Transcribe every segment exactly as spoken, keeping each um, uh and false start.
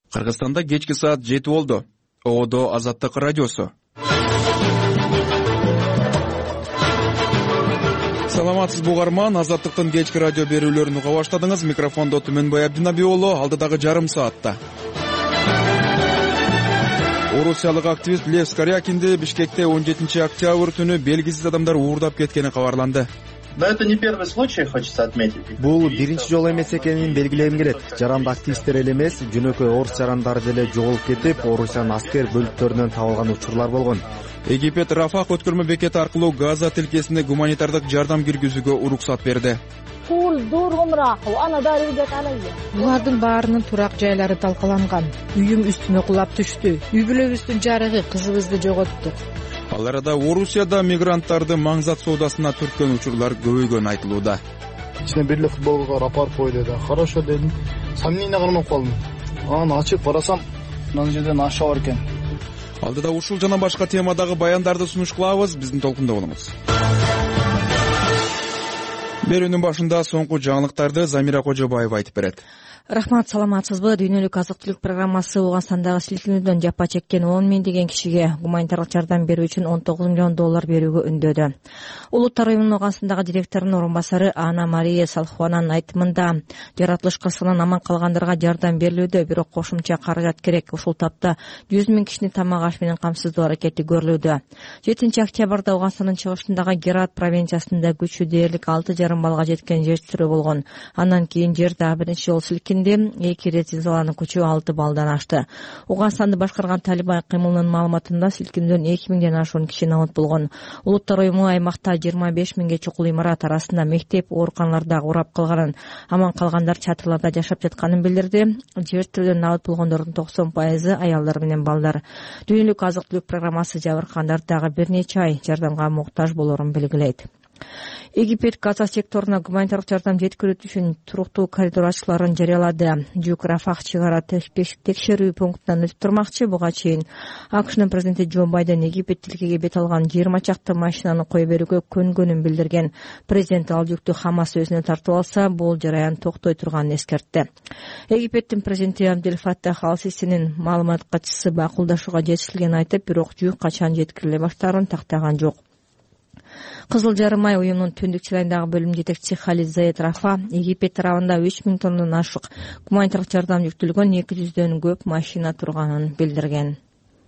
Кыргызстанда кечки саат жети болду. Оодо Азаттык радиосу. Саламатсызбы угарман, Азаттыктын кечки радио берүүлөрүн уга баштадыңыз. Микрофондо Түмөнбай Абдинаби уулу, алдыдагы жарым саатта. Орусиялык активист Лев Скорякинди Бишкекте он жетинчи октябрь түнү белгисиз адамдар уурдап кеткени кабарланды. Но это не первый случай, хочется отметить. Бул биринчи жолу эмес экенин белгилегим келет. Жаранды активисттер эле эмес, жөнөкөй орус жарандары деле жоголуп кетип, Орусиянын аскер бөлүктөрүнөн табылган учурлар болгон. Египет Рафах өткөрмө бекети аркылуу Газа тилкесине гуманитардык жардам киргизүүгө уруксат берди. Булардын баарынын турак жайлары талкаланган. Үйүм үстүмө кулап түштү. Үй бүлөбүздүн жарыгы, кызыбызды жоготтук. Ал арада Орусияда мигранттарды маңзат соодасына түрткөн учурлар көбөйгөнү айтылууда. Ичине бир эле футболго рапорт кой деди. Хорошо дедим. Сомнение кылмап калдым. Аны ачып карасам, мына жерден аша бар экен. Алдыда ушул жана башка темадагы баяндарды сунуш кылабыз. Биздин толкунда болуңуз. Берүүнүн башында соңку жаңылыктарды Замира Кожобаева айтып берет. Рахмат, саламатсызбы? Дүйнөлүк азык-түлүк программасы Ооганстандагы силкинүүдөн жапа чеккен он миңдеген кишиге гуманитарлык жардам берүү үчүн он тогуз миллион доллар берүүгө үндөдү. Улуттар уюмунун Ооганстандагы директорунун орун басары Ана Мария Салхуананын айтымында, жаратылыш кырсыгынан аман калгандарга жардам берилүүдө, бирок кошумча каражат керек. Ушул тапта жүз миң кишини тамак аш менен камсыздоо аракети көрүлүүдө. жетинчи октябрда Ооганстандын чыгышындагы Герат провинциясында күчү дээрлик алты жарым балга жеткен жер титирөө болгон. Андан кийин жер дагы биринчи жолу силкинди. Эки ирет зилзаланын күчү алты балдан ашты. Ооганстанды башкарган Талибан кыймылынын маалыматында силкинүүдөн эки миңден ашуун киши набат болгон. Улуттар уюму аймакта жыйырма беш миңге чукул имарат арасында мектеп, ооруканаларда урап калганын, аман калгандар чатырларда жашап жатканын билдирди. Жер тирөөдөн набат болгондордун токсон пайызы аялдар менен балдар. Дүйнөлүк азык-түлүк программасы жабыркагандар дагы бир нече ай жардамга муктаж болорун белгилейт. Египет Газа секторуна гуманитарлык жардам жеткирүү үчүн туруктуу коридор ачууларын жарыялады. Жук Рафах чыгара текшерүү пунктунан өтүп турмакчы. Буга чейин АКШнын президенти Джо Байден Египет тилкеге бет алган жыйырма чакты машинаны кое берүүгө көнгөнүн билдирген. Президент ал жүктү Хамас өзүнө тартып алса, бул жараян токтой турганын эскертти. Египеттин президенти Абдель Фаттах Ал-Сисинин маалымат катчысы бакылдашууга жетишилгенин айтып, бирок жүк качан жеткириле баштаарын тактаган жок. Кызыл жарым ай уюмунун түндүк чырайындагы бөлүм жетекчиси Халид Заед Рафа Египет тарабында үч миң тоннадан ашык гуманитарлык жардам жүктөлгөн эки жүздөн көп машина турганын билдирген.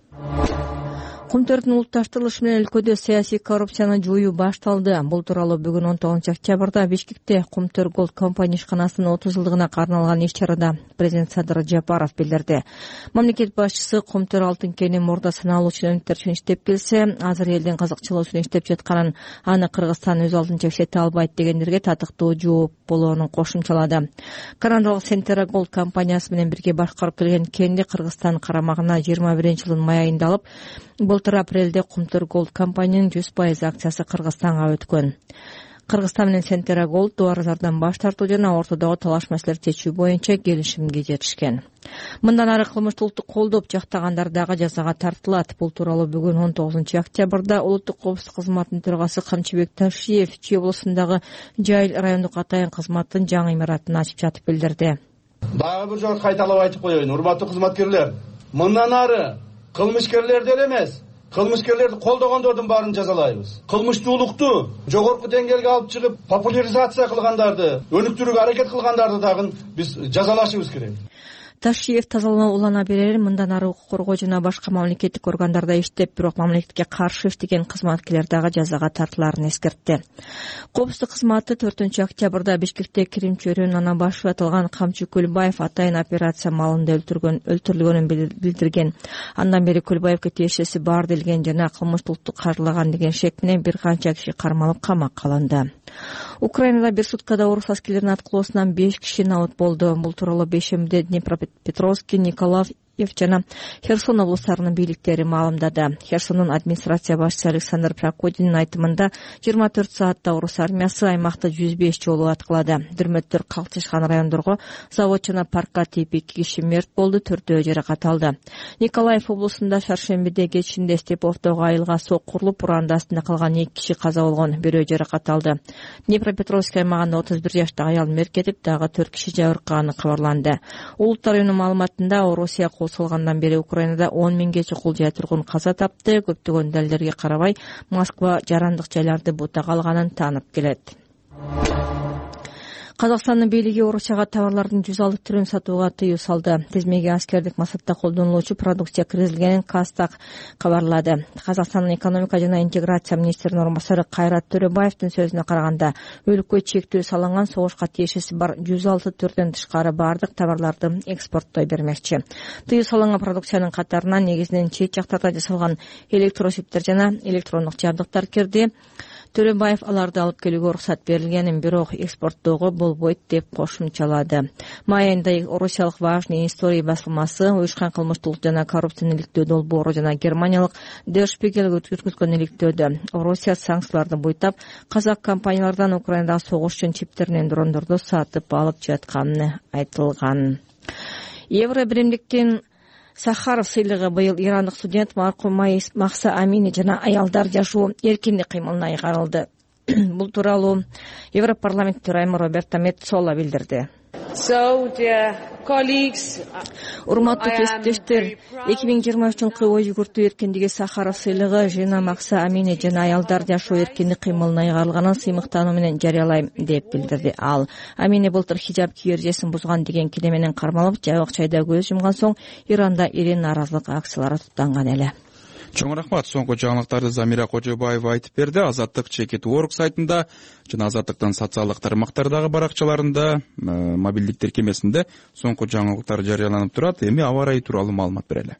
Кумтөрдүн улутташтырылышы менен өлкөдө саясий коррупцияны жоюу башталды. Бул тууралуу бүгүн он тогузунчу октябрда Бишкекте Кумтөр Голд компания ишканасынын отуз жылдыгына арналган иш-чарада президент Садыр Жапаров билдирди. Мамлекет башчысы Кумтөр алтын кени мурда саналуу ченемдер үчүн иштеп келсе, азыр элдин кызыкчылыгы үчүн иштеп жатканын, аны Кыргызстан өз алдынча иштете албайт дегендерге татыктуу жооп болоорун кошумчалады. Канадалык Сентера Голд компаниясы менен бирге башкарып келген кенди Кыргызстан карамагына жыйырма биринчи жылдын май айында алып, былтыр апрелде Кумтөр Голд компаниянын жүз пайыз акциясы Кыргызстанга өткөн. Кыргызстан менен Сентера Голд дуарызардан баш тартуу жана ортодогу талаш маселелерди чечүү боюнча келишимге жетишкен. Мындан ары кылмыштуулукту колдоп жактагандар дагы жазага тартылат. Бул тууралуу бүгүн он тогузунчу октябрда Улуттук коопсуздук кызматынын төрагасы Камчыбек Ташиев Чүй облусундагы Жайыл райондук атайын кызматтын жаңы имаратын ачып жатып билдирди. Дагы бир жолу кайталап айтып коеюн, урматтуу кызматкерлер. Мындан ары кылмышкерлерди эле эмес, кылмышкерлерди колдогондордун баарын жазалайбыз. Кылмыштуулукту жогорку деңгээлге алып чыгып, популяризация кылгандарды, өнүктүрүүгө аракет кылгандарды дагы биз жазалашыбыз керек. Ташиев тазалануу улана берер, мындан ары укук коргоо жана башка мамлекеттик органдарда иштеп, бирок мамлекетке каршы иштеген кызматкерлер дагы жазага тартылаарын эскертти. Коопсуздук кызматы төртүнчү октябрда Бишкекте Крим чөйрөнүн ана башы аталган Камчы Көлбаев атайын операция маалында өлтүргөн өлтүрүлгөнүн билдирген. Андан бери Көлбаевге тиешеси бар делген жана кылмыштуулукту каржылаган деген шек менен бир канча киши кармалып камакка алынды. Украинада бир суткада орус аскерлеринин аткылоосунан беш киши набат болду. Бул тууралуу бейшембиде Днепропетровский, Николаев жана Херсон облустарынын бийликтери маалымдады. Херсондун администрация башчысы Александр Прокудинин айтымында жыйырма төрт саатта орус армиясы аймакта жүз беш жолу аткылады. Дүрмөттөр калтышкан райондорго завод жана паркка тийип эки киши мерт болду, төртөө жаракат алды. Николаев облусунда шаршембиде кечинде Степовдогу айылга сок курулуп, ураанды астында калган эки киши каза болгон, бирөө жаракат алды. Днепропетровск аймагында отуз бир жаштагы аял мерт кетип, дагы төрт киши жабыркаганы кабарланды. Улуттар уюмунун маалыматында Орусия кол салгандан бери Украинада он миңге чукул жай тургун каза тапты. Көптөгөн далилдерге карабай, Москва жарандык жайларды бутага алганын таанып келет. Казакстандын бийлиги Орусияга товарлардын жүз алты түрүн сатууга тыюу салды. Тизмеге аскердик максатта колдонулуучу продукция киргизилгенин Кастак кабарлады. Казакстандын экономика жана интеграция министринин орун басары Кайрат Төрөбаевдин сөзүнө караганда, өлкө чектөө салынган согушка тиешеси бар жүз алты түрдөн тышкары бардык товарларды экспорттой бермекчи. Тыюу салынган продукциянын катарына негизинен чет жактарда жасалган электрочиптер жана электрондук жабдыктар кирди. Төрөбаев аларды алып келүүгө уруксат берилгенин, бирок экспорттоого болбойт деп кошумчалады. Май айында Орусиялык Важный история басылмасы уюшкан кылмыштуулук жана коррупцияны иликтөө долбоору жана германиялык Der Spiegel өткөзгөн иликтөөдө Орусия санкцияларды буйтап, казак компаниялардан Украинадагы согуш үчүн чиптеринен дрондорду сатып алып жатканы айтылган. Евро биримдиктин Сахаров сыйлыгы быйыл ирандык студент маркум Махса Амини жана аялдар жашоо эркиндик кыймылына айгарылды. Бул тууралуу Европарламент төрайымы Роберто Меццола билдирди. Урматтуу кесиптештер, эки миң жыйырма үчүнчү жылкы ой жүгүртүү эркиндиги Сахаров сыйлыгы жана Махса Амини жана аялдар жашоо эркиндик кыймылына айгарылганын сыймыктануу менен жарыялайм деп билдирди ал. Амини былтыр хижаб кийүү эрежесин бузган деген кире менен кармалып, жайык чайда көз жумган соң Иранда ири нааразылык акциялары туттанган эле. Чоң рахмат. Соңку жаңылыктарды Замира Кожобаева айтып берди. Азаттык чекит орг сайтында жана Азаттыктын социалдык тармактардагы баракчаларында, мобилдик тиркемесинде соңку жаңылыктар жарыяланып турат. Эми аба ырайы тууралуу маалымат берели.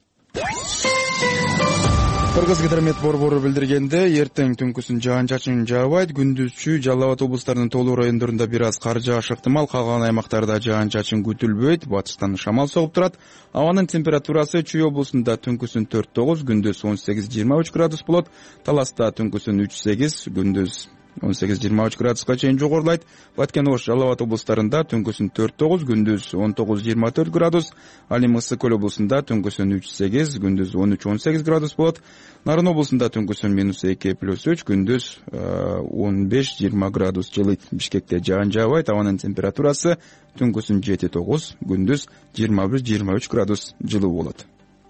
Кыргыз гидромет борбору билдиргенде, эртең түнкүсүн жаан-чачын жаабайт, күндүзчү Жалал Абад облустарынын толуу райондорунда бир аз кар жааш ыктымал, калган аймактарда жаан-чачын күтүлбөйт, батыштан шамал согуп турат. Абанын температурасы Чүй облусунда түнкүсүн төрт тогуз, күндүз он сегиз жыйырма үч градус болот, Таласта түнкүсүн үч сегиз, күндүз он сегиз жыйырма үч градуска чейин жогорулайт. Баткен Ош, Жалал Абад облустарында түнкүсүн төрт тогуз, күндүз он тогуз жыйырма төрт градус, Алим Ысык көл облусунда түнкүсүн үч сегиз, күндүз он үч он сегиз градус болот. Нарын облусунда түнкүсүн минус эки плюс үч, күндүз он беш жыйырма градус жылыйт. Бишкекте жаан жаабайт, абанын температурасы түнкүсүн жети тогуз, күндүз жыйырма бир жыйырма үч градус жылуу болот.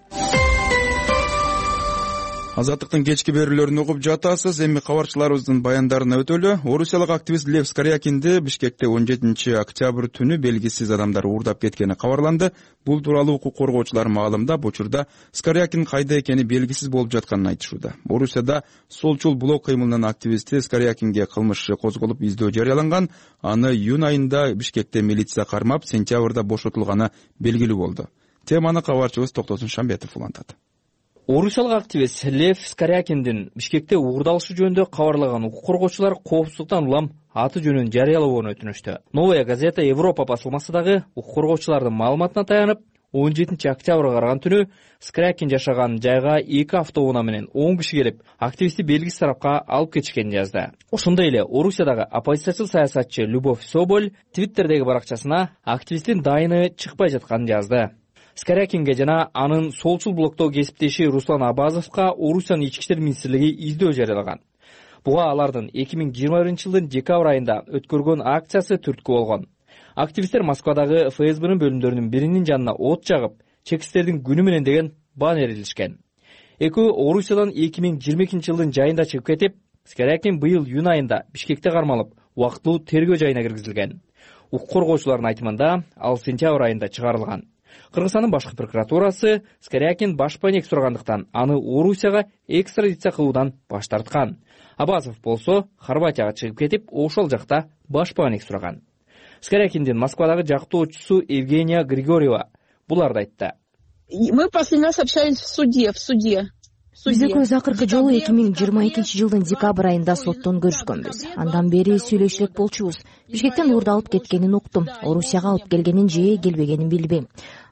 Азаттыктын кечки берүүлөрүн угуп жатасыз. Эми кабарчыларыбыздын баяндарына өтөлү. Орусиялык активист Лев Скорякинди Бишкекте он жетинчи октябрь түнү белгисиз адамдар уурдап кеткени кабарланды. Бул тууралуу укук коргоочулар маалымдап, учурда Скорякин кайда экени белгисиз болуп жатканын айтышууда. Орусияда солчул блок кыймылынын активисти Скорякинге кылмыш иши козголуп, издөө жарыяланган. Аны июнь айында Бишкекте милиция кармап, сентябрда бошотулганы белгилүү болду. Теманы кабарчыбыз Токтосун Шамбетов улантат. Орусиялык активист Лев Скорякиндин Бишкекте уурдалышы жөнүндө кабарлаган укук коргоочулар коопсуздуктан улам аты жөнүн жарыялообун өтүнүштү. Новая газета Европа басылмасы дагы укук коргоочулардын маалыматына таянып, он жетинчи октябрга караган түнү Скорякин жашаган жайга эки автоунаа менен он киши келип, активистти белгисиз тарапка алып кетишкенин жазды. Ошондой эле Орусиядагы оппозициячыл саясатчы Любовь Соболь Твиттердеги баракчасына активисттин дайыны чыкпай жатканын жазды. Скорякинге жана анын солчул блоктогу кесиптеши Руслан Абазовго Орусиянын ички иштер министрлиги издөө жарыялаган. Буга алардын эки миң жыйырма биринчи жылдын декабрь айында өткөргөн акциясы түрткү болгон. Активисттер Москвадагы эф эс бнын бөлүмдөрүнүн биринин жанына от жагып, чекисттердин күнү менен деген баннер илишкен. Экөө Орусиядан эки миң жыйырма экинчи жылдын жайында чыгып кетип, Скорякин быйыл июнь айында Бишкекте кармалып, убактылуу тергөө жайына киргизилген. Укук коргоочулардын айтымында ал сентябрь айында чыгарылган. Кыргызстандын башкы прокуратурасы Скорякин баш пайнек сурагандыктан аны Орусияга экстрадиция кылуудан баш тарткан. Абазов болсо Хорватияга чыгып кетип, ошол жакта баш пайнек сураган. Скорякиндин Москвадагы жактоочусу Евгения Григорьева буларды айтты. Мы последний раз общались в суде, в суде. Биз экөөбүз акыркы жолу эки миң жыйырма экинчи жылдын декабрь айында соттон көрүшкөнбүз. Андан бери сүйлөшүп элек болчубуз. Бишкектен уурдалып кеткенин уктум. Орусияга алып келгенин же келбегенин билбейм.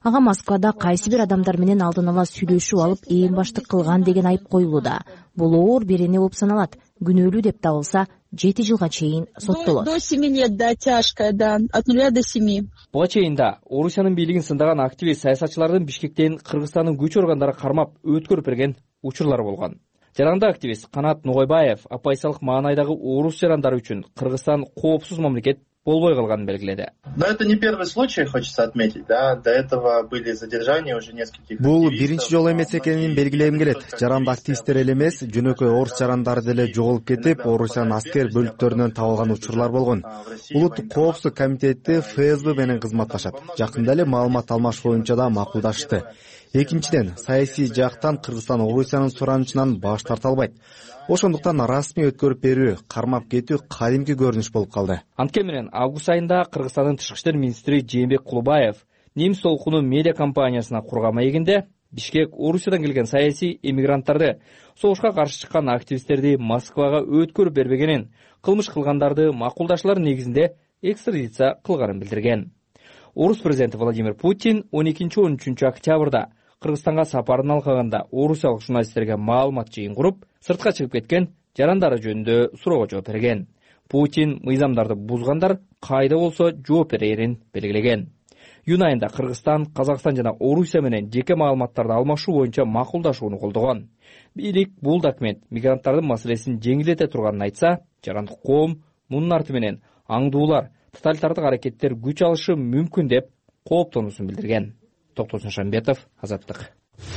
Ага Москвада кайсы бир адамдар менен алдын ала сүйлөшүп алып ээн баштык кылган деген айып коюлууда. Бул оор берене болуп саналат. Күнөөлүү деп табылса жети жылга чейин соттолот. До семи лет, да, тяжкая, да, от нуля до семи. Буга чейин да Орусиянын бийлигин сындаган активист саясатчылардын Бишкектен Кыргызстандын күч органдары кармап өткөрүп берген учурлар болгон. Жаранда активист Канат Ногойбаев оппозициялык маанайдагы орус жарандары үчүн Кыргызстан коопсуз мамлекет болбой калганын белгиледи. Но это не первый случай, хочется отметить, да. До этого были задержания уже нескольких. Бул биринчи жолу эмес экенин белгилегим келет. Жаранды активисттер эле эмес, жөнөкөй орус жарандары деле жоголуп кетип, Орусиянын аскер бөлүктөрүнөн табылган учурлар болгон. Улуттук коопсуздук комитети эф эс бэ менен кызматташат. Жакында эле маалымат алмаш боюнча да макулдашты. Экинчиден, саясий жактан Кыргызстан Орусиянын суранычынан баш тарта албайт. Ошондуктан расмий өткөрүп берүү, кармап кетүү кадимки көрүнүш болуп калды. Анткени менен август айында Кыргызстандын тышкы иштер министри Жээнбек Кулубаев Немис толкуну медиа компаниясына курган маегинде Бишкек Орусиядан келген саясий эмигранттарды, согушка каршы чыккан активисттерди Москвага өткөрүп бербегенин, кылмыш кылгандарды макулдашлар негизинде экстрадиция кылганын билдирген. Орус президенти Владимир Путин он экинчи он үчүнчү октябрда Кыргызстанга сапарын алганда орусиялык журналисттерге маалымат жыйын куруп, сыртка чыгып кеткен жарандары жөнүндө суроого жооп берген. Путин мыйзамдарды бузгандар кайда болсо жооп берерин белгилеген. Июнь айында Кыргызстан, Казакстан жана Орусия менен жеке маалыматтарды алмашуу боюнча макулдашууну колдогон. Бийлик бул документ мигранттардын маселесин жеңилдете турганын айтса, жарандык коом мунун арты менен аңдуулар, тоталитардык аракеттер күч алышы мүмкүн деп кооптонуусун билдирген. Токтосун Шамбетов, Азаттык.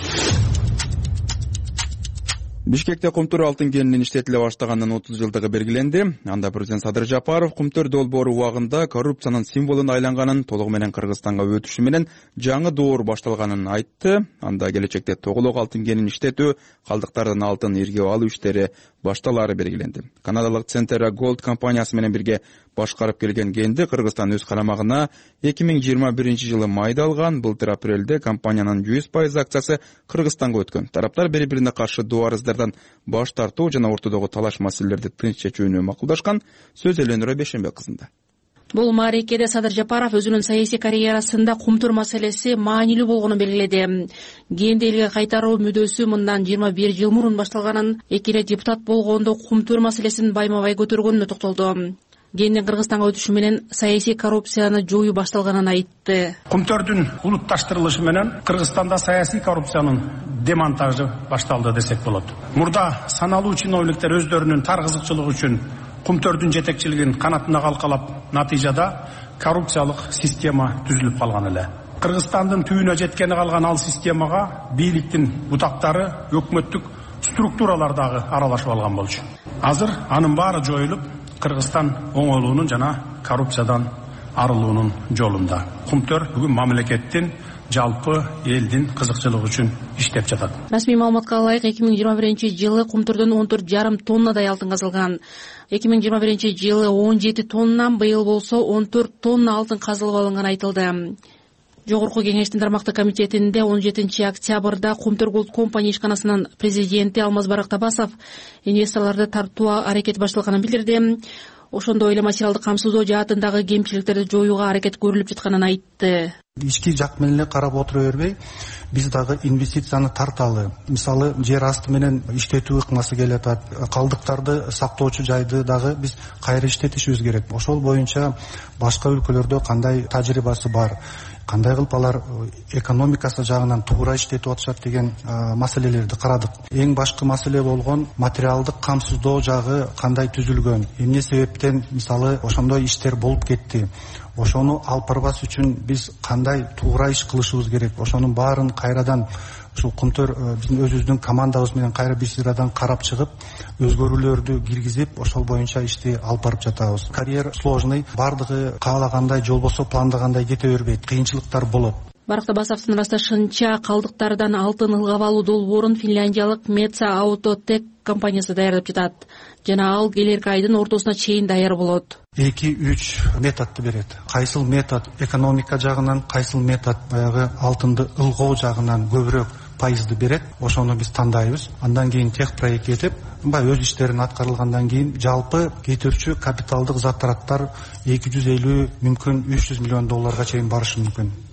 Бишкекте кумтөр алтын кенинин иштетиле баштаганынан отуз жылдыгы белгиленди. Анда президент Садыр Жапаров кумтөр долбоору убагында коррупциянын символуна айланганын, толугу менен Кыргызстанга өтүшү менен жаңы доор башталганын айтты. Анда келечекте тоголок алтын кенин иштетүү, калдыктардан алтын иргеп алуу иштери башталары белгиленди. Канадалык Centera Gold компаниясы менен бирге башкарып келген кенди Кыргызстан өз карамагына эки миң жыйырма биринчи жылы майда алган. Былтыр апрелде компаниянын жүз пайыз акциясы Кыргызстанга өткөн. Тараптар бири-бирине каршы доо арыздардан баш тартуу жана ортодогу талаш маселелерди тынч чечүүнү макулдашкан. Сөз Эленура Бешенбек кызында. Бул маарекеде Садыр Жапаров өзүнүн саясий карьерасында кумтур маселеси маанилүү болгонун белгиледи. Кенди элге кайтаруу мүдөөсү мындан жыйырма бир жыл мурун башталганын, эки эле депутат болгондо кумтур маселесин байма-бай көтөргөнүнө токтолду. Кендин Кыргызстанга өтүшү менен саясий коррупцияны жоюу башталганын айтты. Кумтөрдүн улутташтырылышы менен Кыргызстанда саясий коррупциянын демонтажы башталды десек болот. Мурда саналуу чиновниктер өздөрүнүн таргызыкчылыгы үчүн кумтөрдүн жетекчилигин канатына калкалап, натыйжада коррупциялык система түзүлүп калган эле. Кыргызстандын түбүнө жеткени калган ал системага бийликтин бутактары, өкмөттүк структуралар дагы аралашып алган болчу. Азыр анын баары жоюлуп, Кыргызстан оңолуунун жана коррупциядан арылуунун жолунда. Кумтөр бүгүн мамлекеттин, жалпы элдин кызыкчылыгы үчүн иштеп жатат. Расмий маалыматка ылайык эки миң жыйырма биринчи жылы кумтурдун он төрт жарым тоннадай алтын казылган. эки миң жыйырма биринчи жылы он жети тонна, быйыл болсо он төрт тонна алтын казылып алынганы айтылды. Жогорку кеңештин тармактык комитетинде он жетинчи октябрда Кумтөр Голд компания ишканасынын президенти Алмазбек Табасов инвесторлорду тартуу аракети башталганын билдирди. Ошондой эле материалдык камсыздоо жаатындагы кемчиликтерди жоюуга аракет көрүлүп жатканын айтты. Ички жак менен карап отура бербей, биз дагы инвестицияны тарталы. Мисалы, жер асты менен иштетүү ыкмасы келатат. Калдыктарды сактоочу жайды дагы биз кайра иштетишибиз керек. Ошол боюнча башка өлкөлөрдө кандай тажрыйбасы бар, кандай кылып алар экономикасы жагынан туура иштетип атышат деген маселелерди карадык. Эң башкы маселе болгон материалдык камсыздоо жагы кандай түзүлгөн, эмне себептен мисалы ошондой иштер болуп кетти. Ошону алып барбас үчүн биз кандай туура иш кылышыбыз керек. Ошонун баарын кайрадан ушул Кумтөр биздин өзүбүздүн командабыз менен кайра бисирадан карап чыгып, өзгөрүүлөрдү киргизип, ошол боюнча ишти алып барып жатабыз. Карьер сложный, бардыгы каалагандай, жолбосо пландагандай кете бербейт, кыйынчылыктар болот. Барак Табасовдун ырасташынча, калдыктардан алтын ылгап алуу долбоорун финляндиялык Metsä Autotech компаниясы даярдап жатат жана ал келерки айдын ортосуна чейин даяр болот. эки үч методду берет. Кайсыл метод экономика жагынан, кайсыл метод баягы алтынды ылгоо жагынан көбүрөөк пайызды берет. Ошону биз тандайбыз. Андан кийин тех проект этип, баягы өз иштерин аткарылгандан кийин жалпы кетирчү капиталдык затраттар эки жүз элүү мүмкүн үч жүз миллион долларга чейин барышы мүмкүн.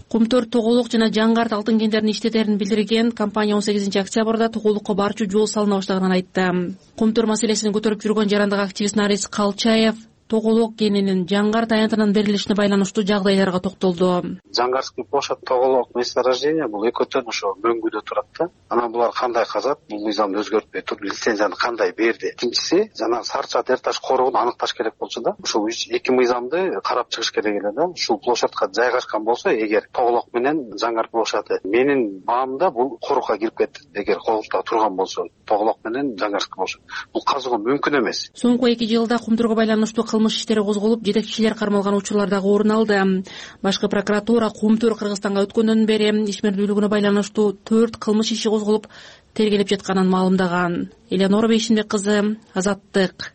Кумтөр Тоголок жана Жаңгарт алтын кендерин иштетерин билдирген компания он сегизинчи октябрда Тоголукка барчу жол салына баштаганын айтты. Кумтөр маселесин көтөрүп жүргөн жарандык активист Нарис Калчаев Тоголок кенинин Жаңгарт аянтынан берилишине байланыштуу жагдайларга токтолду. Жаңгарский площадь Тоголок месторождение бул экөөтөн ошо мөңгүдө турат да. Анан булар кандай казат, бул мыйзамды өзгөртпөй туруп лицензияны кандай берди. Экинчиси, жана Сарча дер таш корогун аныкташ керек болчу да. Ушул эки мыйзамды карап чыгыш керек эле да. Ушул площадка жайгашкан болсо, эгер Тоголок менен Жаңгарт площады менин баамда бул корукка кирип кетти. Эгер корукта турган болсо, Тоголок менен Жаңгарт площадь. Бул казууга мүмкүн эмес. Соңку эки жылда кумтурга байланыштуу кылмыш иштери козголуп, жетекчилер кармалган учурлар дагы орун алды. Башкы прокуратура Кумтур Кыргызстанга өткөндөн бери ишмердүүлүгүнө байланыштуу төрт кылмыш иши козголуп, тергелеп жатканын маалымдаган. Элеонора Бейшинбек кызы, Азаттык.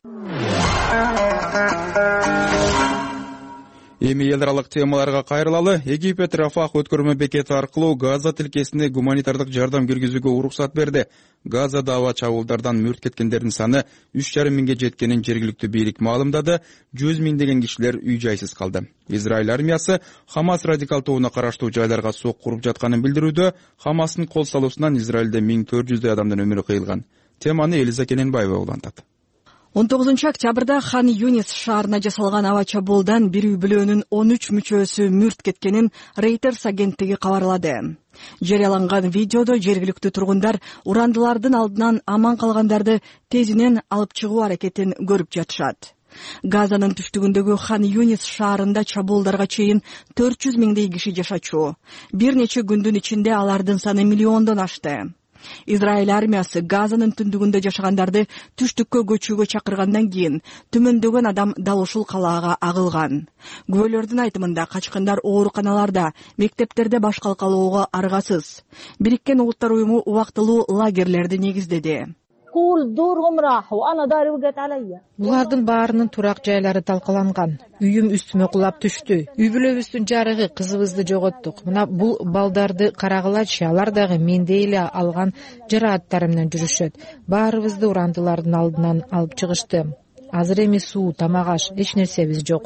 Эми эл аралык темаларга кайрылалы. Египет Рафах өткөрмө бекети аркылуу Газа тилкесине гуманитардык жардам киргизүүгө уруксат берди. Газада аба чабуулдардан мүрт кеткендердин саны үч жарым миңге жеткенин жергиликтүү бийлик маалымдады. жүз миңдеген кишилер үй жайсыз калды. Израиль армиясы Хамас радикал тобуна караштуу жайларга сок куруп жатканын билдирүүдө. Хамастын кол салуусунан Израилде миң төрт жүздөй адамдын өмүрү кыйылган. Теманы Элиза Кененбаева улантат. он тогузунчу октябрда Хан Юнис шаарына жасалган аба чабуулдан бир үй бүлөнүн он үч мүчөсү мүрт кеткенин Reuters агенттиги кабарлады. Жарыяланган видеодо жергиликтүү тургундар урандылардын алдынан аман калгандарды тезинен алып чыгуу аракетин көрүп жатышат. Газанын түштүгүндөгү Хан Юнис шаарында чабуулдарга чейин төрт жүз миңдей киши жашачу. Бир нече күндүн ичинде алардын саны миллиондон ашты. Израиль армиясы Газанын түндүгүндө жашагандарды түштүккө көчүүгө чакыргандан кийин түмөндөгөн адам дал ушул калаага агылган. Күбөлөрдүн айтымында качкындар ооруканаларда, мектептерде баш калкалоого аргасыз. Бириккен Улуттар уюму убактылуу лагерлерди негиздеди. Булардын баарынын турак жайлары талкаланган. Үйүм үстүмө кулап түштү. Үй бүлөбүздүн жарыгы, кызыбызды жоготтук. Мына бул балдарды карагылачы, алар дагы мендей эле алган жарааттар менен жүрүшөт. Баарыбызды урандылардын алдынан алып чыгышты. Азыр эми суу, тамак аш, эч нерсебиз жок.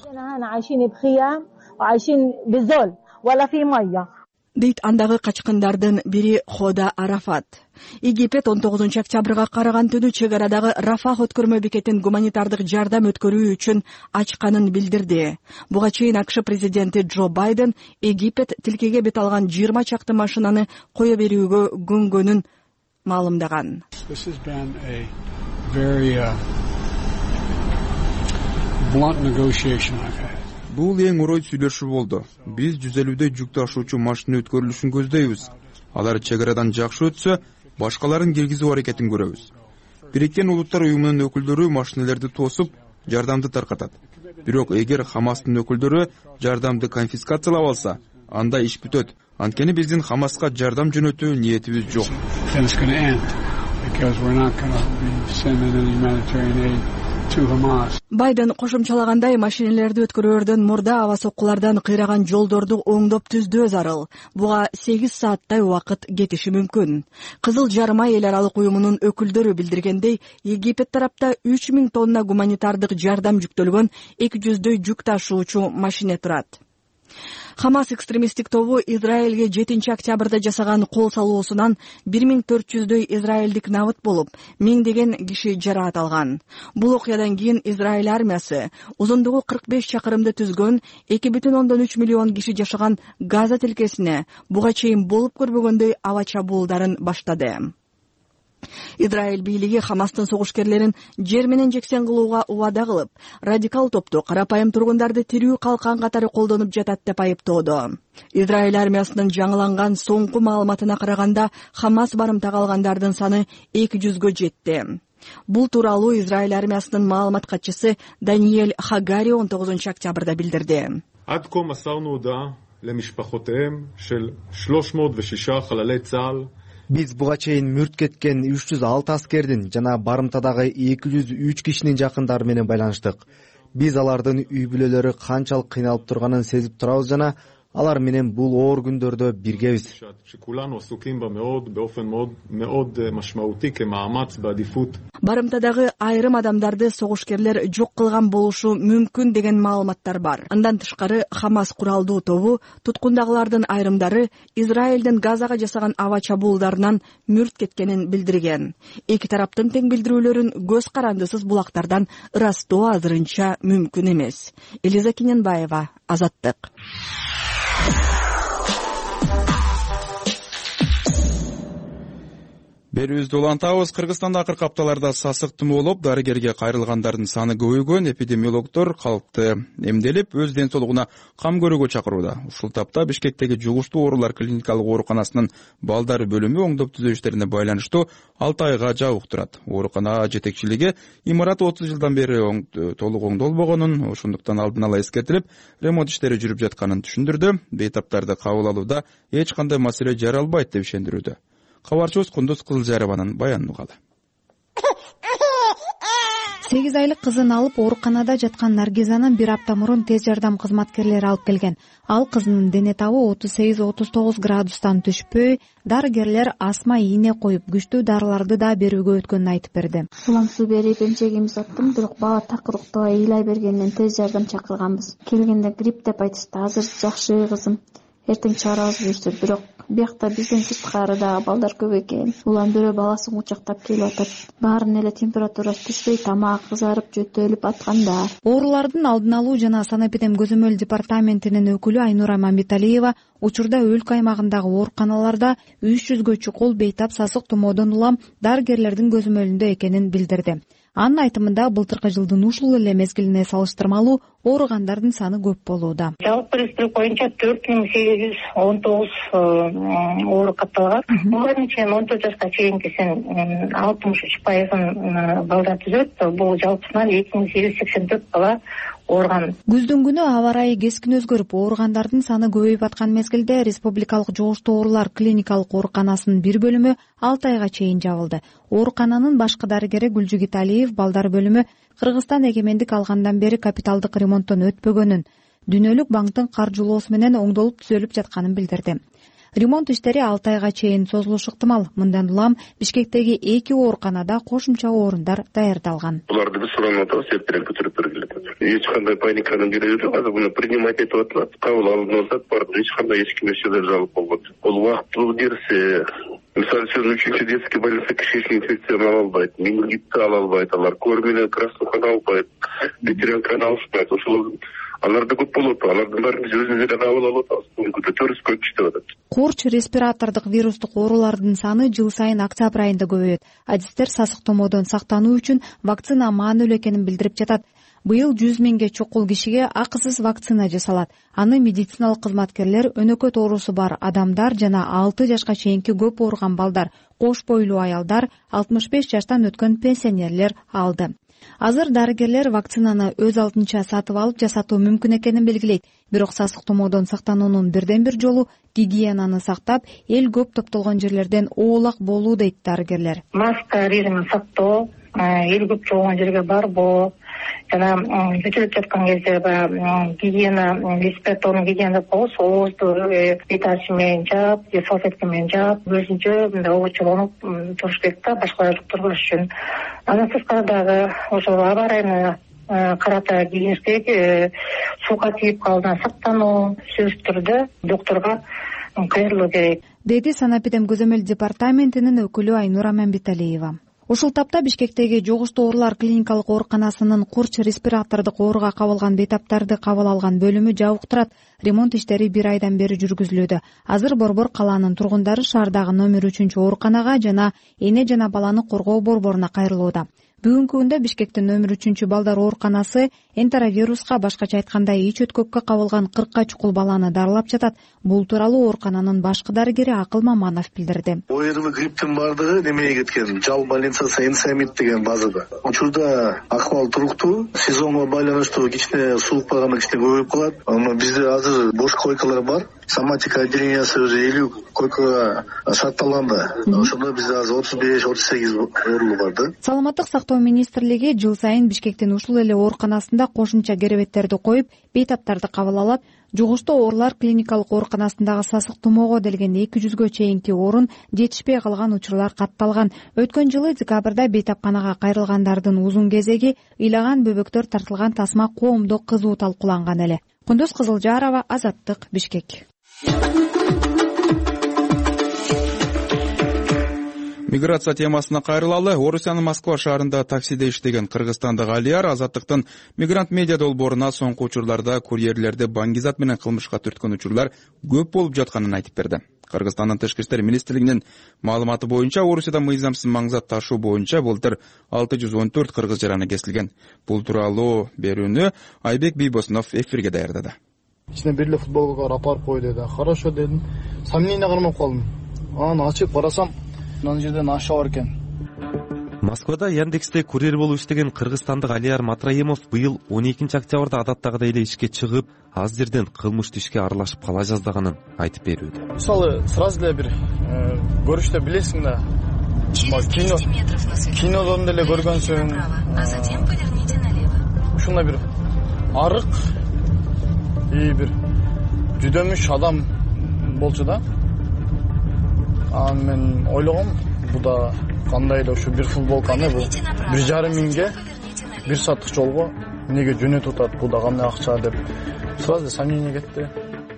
Дейт андагы качкындардын бири Хода Арафат. Египет он тогузунчу октябрга караган түнү чек арадагы Рафах өткөрмө бекетин гуманитардык жардам өткөрүү үчүн ачканын билдирди. Буга чейин АКШ президенти Джо Байден Египет тилкеге бет алган жыйырма чакты машинаны кое берүүгө көнгөнүн маалымдаган. Бул эң урой сүйлөшүү болду. Биз жүз элүүдөй жүк ташуучу машина өткөрүлүшүн көздөйбүз. Алар чек арадан жакшы өтсө, башкаларын киргизүү аракетин көрөбүз. Бириккен Улуттар уюмунун өкүлдөрү машинелерди тосуп, жардамды таркатат. Бирок эгер Хамастын өкүлдөрү жардамды конфискациялап алса, анда иш бүтөт. Анткени биздин Хамаска жардам жөнөтүү ниетибиз жок. Байден кошумчалагандай, машинелерди өткөрөөрдөн мурда аба соккулардан кыйраган жолдорду оңдоп түздөө зарыл. Буга сегиз сааттай убакыт кетиши мүмкүн. Кызыл жарма эл аралык уюмунун өкүлдөрү билдиргендей, Египет тарапта үч миң тонна гуманитардык жардам жүктөлгөн эки жүздөй жүк ташуучу машине турат. Хамас экстремисттик тобу Израилге жетинчи октябрда жасаган кол салуусунан бир миң төрт жүздөй израилдик набыт болуп, миңдеген киши жараат алган. Бул окуядан кийин Израиль армиясы узундугу кырк беш чакырымды түзгөн эки бүтүн ондон үч миллион киши жашаган Газа тилкесине буга чейин болуп көрбөгөндөй аба чабуулдарын баштады. Израиль бийлиги Хамастын согушкерлерин жер менен жексен кылууга убада кылып, радикал топту карапайым тургундарды тирүү калкан катары колдонуп жатат деп айыптоодо. Израиль армиясынын жаңыланган соңку маалыматына караганда, Хамас барымтага алгандардын саны эки жүзгө жетти. Бул тууралуу Израиль армиясынын маалымат катчысы Даниэль Хагари он тогузунчу октябрда билдирди. Биз буга чейин мүрт кеткен үч жүз алты аскердин жана барымтадагы эки жүз үч кишинин жакындары менен байланыштык. Биз алардын үй бүлөлөрү канчалык кыйналып турганын сезип турабыз жана алар менен бул оор күндөрдө биргебиз. Барымтадагы айрым адамдарды согушкерлер жок кылган болушу мүмкүн деген маалыматтар бар. Андан тышкары Хамас куралдуу тобу туткундагылардын айрымдары Израилдин Газага жасаган аба чабуулдарынан мүрт кеткенин билдирген. Эки тараптын тең билдирүүлөрүн көз карандысыз булактардан ырастоо азырынча мүмкүн эмес. Элиза Кененбаева, Азаттык. Берүүбүздү улантабыз. Кыргызстанда акыркы апталарда сасык тумоолоп, дарыгерге кайрылгандардын саны көбөйгөн. Эпидемиологдор калкты эмделип, өз ден соолугуна кам көрүүгө чакырууда. Ушул тапта Бишкектеги жугуштуу оорулар клиникалык ооруканасынын балдар бөлүмү оңдоп түзөө иштерине байланыштуу алты айга жабык турат. Оорукана жетекчилиги имарат отуз жылдан бери толук оңдолбогонун, ошондуктан алдын ала эскертилип, ремонт иштери жүрүп жатканын түшүндүрдү. Бейтаптарды кабыл алууда эч кандай маселе жаралбайт деп ишендирүүдө. Кабарчыбыз Кундуз Кызылжарованын баянын угалы. сегиз айлык кызын алып ооруканада жаткан Наргизаны бир апта мурун тез жардам кызматкерлери алып келген. Ал кызынын дене табы отуз сегиз отуз тогуз градустан түшпөй, дарыгерлер астма ийне коюп, күчтүү дарыларды да берүүгө өткөнүн айтып берди. Улам суу берип эмчегин узаттым, бирок бала такыр уктабай ыйлай бергенден тез жардам чакырганбыз. Келгенде грипп деп айтышты. Азыр жакшы кызым. Эртең чыгарабыз дештир, бирок биякта бизден сырткары да балдар көп экен. Улам бирөө баласын кучактап келип атат. Баарынын эле температурасы түшпөй, тамак кызарып, жөтөлүп аткандар. Оорулардын алдын алуу жана санэпидем көзөмөл департаментинин өкүлү Айнура Мамбеталиева учурда өлкө аймагындагы ооруканаларда үч жүзгө чукул бейтап сасык тумоодон улам дарыгерлердин көзөмөлүндө экенин билдирди. Анын айтымында былтыркы жылдын ушул эле мезгилине салыштырмалуу ооругандардын саны көп болууда. Жалпы республика боюнча төрт миң сегиз жүз он тогуз оору катталган. Булардын ичинен он төрт жашка чейинкисин алтымыш үч пайызын балдар түзөт. Бул жалпысынан эки миң сегиз жүз сексен төрт бала ооруган. Күздүн күнү аба ырайы кескин өзгөрүп, ооругандардын саны көбөйүп аткан мезгилде республикалык жугуштуу оорулар клиникалык ооруканасынын бир бөлүмү алты айга чейин жабылды. Оорукананын башкы дарыгери Гүлжүгит Алиев балдар бөлүмү Кыргызстан эгемендик алгандан бери капиталдык ремонттон өтпөгөнүн, дүйнөлүк банктын каржылоосу менен оңдолуп түзөлүп жатканын билдирди. Ремонт иштери алты айга чейин созулушу ыктымал. Мындан улам Бишкектеги эки ооруканада кошумча орундар даярдалган. Буларды биз суранып атабыз, эптен көтөрүп бергиле атат. Эч кандай паниканын кереги жок. Азыр буну принимать этип атат. Кабыл алынып атат, бардык эч кандай эч кимге нерселер жалып болгон. Бул убактылуу нерсе. Мисалы үчүн үчүнчү детский больница кишечный инфекцияны ала албайт, менингитти ала албайт, алар көр менен краснуханы албайт, ветеринарканы алышпайт. Ошол аларда көп болот. Алардын баарын биз өзүбүздөн кабыл алып атабыз. Бүгүнкү төрүс көп иштеп атат. Корч респиратордук вирустук оорулардын саны жыл сайын октябрь айында көбөйөт. Адистер сасык тумоодон сактануу үчүн вакцина маанилүү экенин билдирип жатат. Быйыл жүз миңге чукул кишиге акысыз вакцина жасалат. Аны медициналык кызматкерлер, өнөкөт оорусу бар адамдар жана алты жашка чейинки көп ооруган балдар, кош бойлуу аялдар, алтымыш беш жаштан өткөн пенсионерлер алды. Азыр дарыгерлер вакцинаны өз алдынча сатып алып жасатуу мүмкүн экенин белгилейт. Бирок сасык тумоодон сактануунун бирден бир жолу гигиенаны сактап, эл көп топтолгон жерлерден оолак болуу дейт дарыгерлер. Маска режимин сактоо, эл көп чогулган жерге барбоо, жана жөтөлүп жаткан кезде баягы гигиена, респираторный гигиена деп коебуз, оозду бет ачы менен жаап, же салфетка менен жаап, өзүнчө мындай обочолонуп туруш керек да, башкаларды жуктурбаш үчүн. Андан тышкары дагы ошол аба ырайына карата кийиниш керек, суукка тийип калуудан сактануу, сөзсүз түрдө доктурга кайрылуу керек, деди санэпидем көзөмөл департаментинин өкүлү Айнура Мамбеталиева. Ушул тапта Бишкектеги жугуштуу оорулар клиникалык ооруканасынын курч респиратордук ооруга кабылган бейтаптарды кабыл алган бөлүмү жабык турат. Ремонт иштери бир айдан бери жүргүзүлүүдө. Азыр Борбор калаанын тургундары шаардагы номер үчүнчү ооруканага жана эне жана баланы коргоо борборуна кайрылууда. Бүгүнкү күндө Бишкектин номер үчүнчү балдар ооруканасы энтеровируска, башкача айтканда ич өткөккө кабылган кыркка чукул баланы дарылап жатат. Бул тууралуу оорукананын башкы дарыгери Акыл Маманов билдирди. ОРВ грипптин бардыгы немеге кеткен, жал больницасы Энсамит деген базада. Учурда акыбал туруктуу, сезонго байланыштуу кичине суук барганда кичине көбөйүп калат. Аны бизде азыр бош койкалар бар. Соматика отделениясы өзү элүү койкага шартталган да. Ошондо бизде азыр отуз беш отуз сегиз оорулуу бар да. Саламаттык сактоо министрлиги жыл сайын Бишкектин ушул эле ооруканасында кошумча керебеттерди коюп, бейтаптарды кабыл алып, жугуштуу оорулар клиникалык ооруканасындагы сасык тумоого делген эки жүзгө чейинки орун жетишпей калган учурлар катталган. Өткөн жылы декабрда бейтапканага кайрылгандардын узун кезеги, ыйлаган бөбөктөр тартылган тасма коомдо кызуу талкууланган эле. Кундуз Кызылжарова, Азаттык, Бишкек. Миграция темасына кайрылалы. Орусиянын Москва шаарында таксиде иштеген кыргызстандык Алияр Азаттыктын мигрант медиа долборуна соңку учурларда курьерлерди баңгизат менен кылмышка түрткөн учурлар көп болуп жатканын айтып берди. Кыргызстандын Тышкы иштер министрлигинин маалыматы боюнча Орусияда мыйзамсыз маңзат ташуу боюнча былтыр алты жүз он төрт кыргыз жараны кесилген. Бул тууралуу берүүнү Айбек Бийбосунов эфирге даярдады. Ичине бир эле футболкага апарып кой деди. Хорошо дедим. Сомнение кармап калдым. Аны ачып карасам, мына жерден аша бар экен. Москвада Яндексте курьер болуп иштеген кыргызстандык Алияр Матраимов быйыл он экинчи октябрда адаттагыдай эле ишке чыгып, аз жерден кылмыштуу ишке аралашып кала жаздагынын айтып берүүдө. Мисалы, сразу эле бир көрүштө билесиң да. Кино, кинодон деле көргөнсүң. Ушундай бир арык и бир жүдөмүш адам болчу да. Аны мен ойлогом, бу да кандай эле ушу бир футболканы бул бир жарым миңге бир сааттык жолго эмнеге жөнөтүп атат, бу да кандай акча деп сразу сомнение кетти.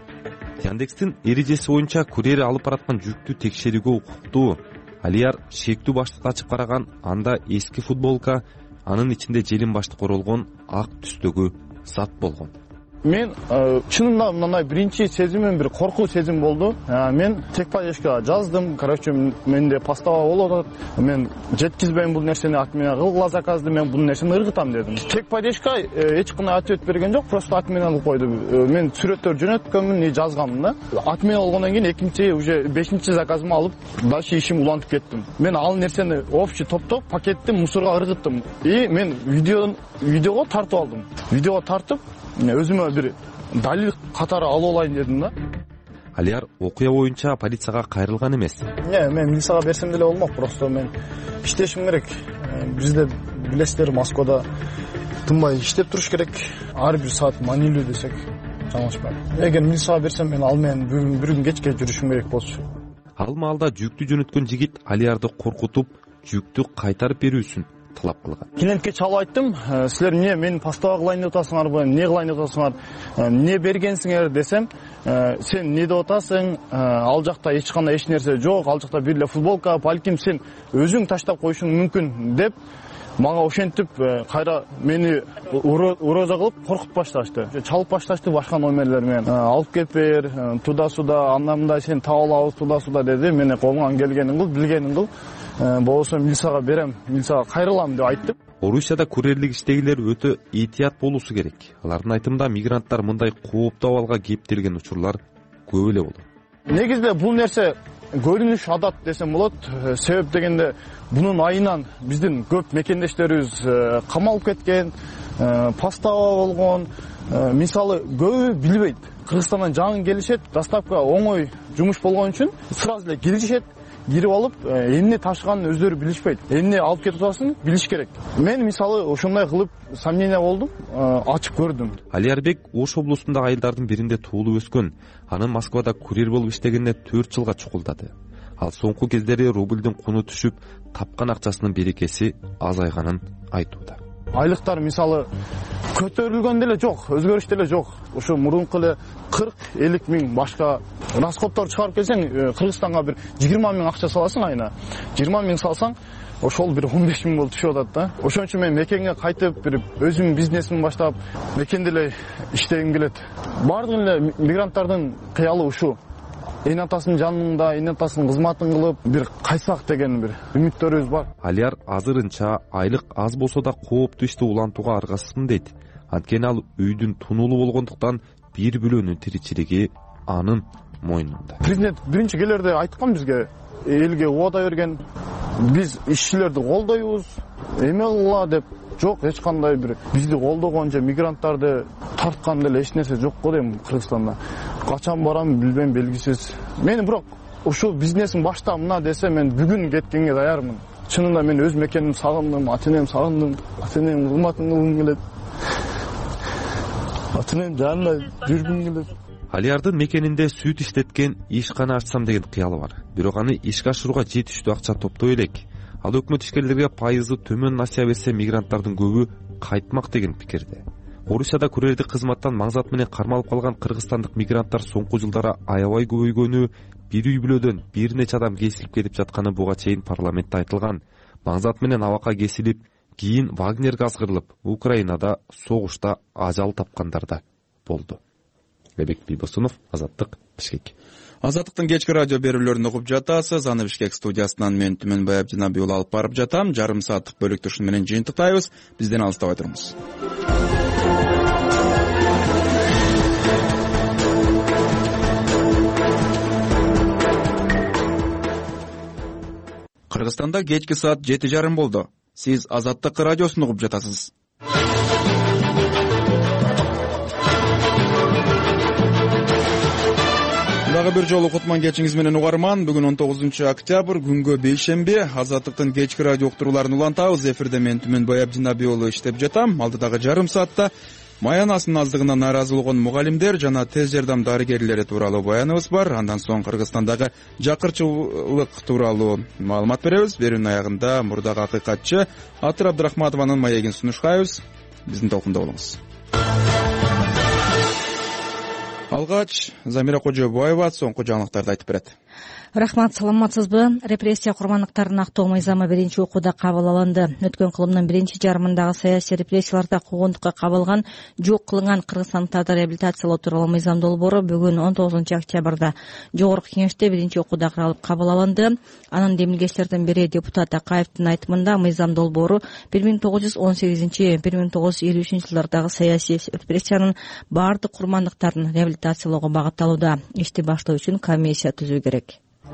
Яндекстин эрежеси боюнча курьер алып бараткан жүктү текшерүүгө укуктуу. Алияр шектүү баштыкты ачып караган, анда эски футболка, анын ичинде желим баштык оролгон ак түстөгү зат болгон. Мен чынында мындай биринчи сезимим бир коркуу сезим болду. Мен тек поддержка жаздым. Короче, менде постава болуп атат. Мен жеткизбейм бул нерсени, от меня кылгыла заказды, мен бул нерсени ыргытам дедим. Тек поддержка эч кандай ответ берген жок, просто от меня кылып койду. Мен сүрөттөр жөнөткөнмүн, не жазганмын да. От меня болгондон кийин экинчи, уже бешинчи заказымды алып, дальше ишим улантып кеттим. Мен ал нерсени общий топтоп пакеттим, мусорго ыргыттым. И мен видео видеого тартып алдым. Видеого тартып өзүмө бир далил катары алып алайын дедим да. Алияр окуя боюнча полицияга кайрылган эмес. Не, мен милицияга берсем деле болмок, просто мен иштешим керек. Бизде билесиздер, Москвада тынбай иштеп туруш керек. Ар бир саат маанилүү десек, жаңылышпайм. Эгер милицияга берсем, мен ал менен бүгүн бир күн кечке жүрүшүм керек болчу. Ал маалда жүктү жөнөткөн жигит Алиярды коркутуп, жүктү кайтарып берүүсүн талап кылган. Клиентке чалып айттым, силер эмне мени постава кылайын деп атасыңарбы, эмне кылайын деп атасыңар, эмне бергенсиңер десем, сен эмне деп атасың, ал жакта эч кандай эч нерсе жок, ал жакта бир эле футболка, балким сен өзүң таштап коюшуң мүмкүн деп мага ошентип кайра мени угроза кылып коркутуп башташты. Чалып башташты башка номерлер менен. Алып келип бер, туда-суда, анда мындай сен таап алабыз, туда-суда деди. Мени колуман келгенин кыл, билгенин кыл. Болсо милицияга берем, милицияга кайрылам деп айтты. Орусияда курьерлик иштегилер өтө этият болуусу керек. Алардын айтымында мигранттар мындай кооптуу абалга кептелген учурлар көп эле болот. Негизде бул нерсе көрүнүш адат десем болот. Себеп дегенде бунун айынан биздин көп мекендештерибиз камалып кеткен, постава болгон. Мисалы көбү билбейт. Кыргызстандан жаңы келишет, доставка оңой жумуш болгон үчүн сразу эле киришет. Кирип алып, эмне ташыганын өздөрү билишпейт. Эмне алып кетип атасын билиш керек. Мен мисалы ошондой кылып сомнение болдум, ачып көрдүм. Алиярбек Ош облусундагы айылдардын биринде туулуп өскөн. Анын Москвада курьер болуп иштегенине төрт жылга чукулдады. Ал соңку кездери рубльдин куну түшүп, тапкан акчасынын берекеси азайганын айтууда. Айлыктар мисалы көтөрүлгөн деле жок, өзгөрүш деле жок. Ошо мурунку эле кырк элүү миң башка расходтор чыгарып келсең, Кыргызстанга бир жыйырма миң акча саласың айына. жыйырма миң салсаң, ошол бир он беш миң болуп түшүп атат да. Ошон үчүн мен мекенге кайтып, бир өзүмдүн бизнесимди баштап, мекенде эле иштегим келет. Бардык эле мигранттардын кыялы ушу. Эне атасынын жанында, эне атасынын кызматын кылып, бир кайсак деген бир үмүттөрүбүз бар. Алияр азырынча айлык аз болсо да кооптуу ишти улантууга аргасызмын дейт. Анткени ал үйдүн тунулу болгондуктан бир бөлөнүн тиричилиги анын мойнунда. Президент биринчи келерде айткан бизге, элге убада берген, биз ишчилерди колдойбуз, эме кылгыла деп. Жок, эч кандай бир бизди колдогон же мигранттарды тарткан деле эч нерсе жок го дейм Кыргызстанда. Качан барам билбейм, белгисиз. Мен бирок ушул бизнесин башта мына десе мен бүгүн кеткенге даярмын. Чынында мен өз мекенимди сагындым, ата-энемди сагындым, ата-энемдин кызматын кылгым келет. ата энем жанында жүргүм келет. Алиярдын мекенинде сүт иштеткен ишкана ачсам деген кыялы бар. Бирок аны ишке ашырууга жетиштүү акча топтой элек. Ал өкмөт ишкерлерге пайызы төмөн насыя берсе мигранттардын көбү кайтмак деген пикирде. Орусияда курьердик кызматтан маңзат менен кармалып калган кыргызстандык мигранттар соңку жылдары аябай көбөйгөнү, бир үй бүлөдөн бир нече адам кесилип кетип жатканы буга чейин парламентте айтылган. Маңзат менен абакка кесилип, кийин Вагнер газ кырылып, Украинада согушта ажал тапкандар да болду. Бебек Бийбосунов, Азаттык, Бишкек. Азаттыктын кечки радио берүүлөрүн угуп жатасыз. Аны Бишкек студиясынан мен Түмөнбай Абдинабиулы алып барып жатам. Жарым сааттык бөлүктү ушун менен жыйынтыктайбыз. Бизден алыстабай туруңуз. Кыргызстанда кечки саат жети жарым болду. Сиз Азаттык радиосун угуп жатасыз. Дагы бир жолу кутман кечиңиз менен угарман. Бүгүн он тогузунчу октябрь, күнгө бейшемби. Азаттыктын кечки радио уктурууларын улантабыз. Эфирде мен Түмөнбай Абдинабиулы иштеп жатам. Алдыдагы жарым саатта маянасынын аздыгына нааразы болгон мугалимдер жана тез жардам дарыгерлери тууралуу баяныбыз бар. Андан соң Кыргызстандагы жакырчылык тууралуу маалымат беребиз. Берүүнүн аягында мурдагы акыйкатчы Атыр Абдрахматованын маегин сунуштайбыз. Биздин толкунда болуңуз. Алгач Замира Кожобаева соңку жаңылыктарды айтып берет. Рахмат, саламатсызбы? Репрессия курмандыктарын актоо мыйзамы биринчи окууда кабыл алынды. Өткөн кылымдын биринчи жарымындагы саясий репрессияларда куугунтукка кабылган, жок кылынган кыргызстандыктарды реабилитациялоо тууралуу мыйзам долбоору бүгүн он тогузунчу октябрда Жогорку Кеңеште биринчи окууда каралып кабыл алынды. Анын демилгечилердин бири депутат Акаевдин айтымында мыйзам долбоору бир миң тогуз жүз он сегизинчи — бир миң тогуз жүз элүү үчүнчү жылдардагы саясий репрессиянын баардык курмандыктарын реабилитациялоого багытталууда. Ишти баштоо үчүн комиссия түзүү керек.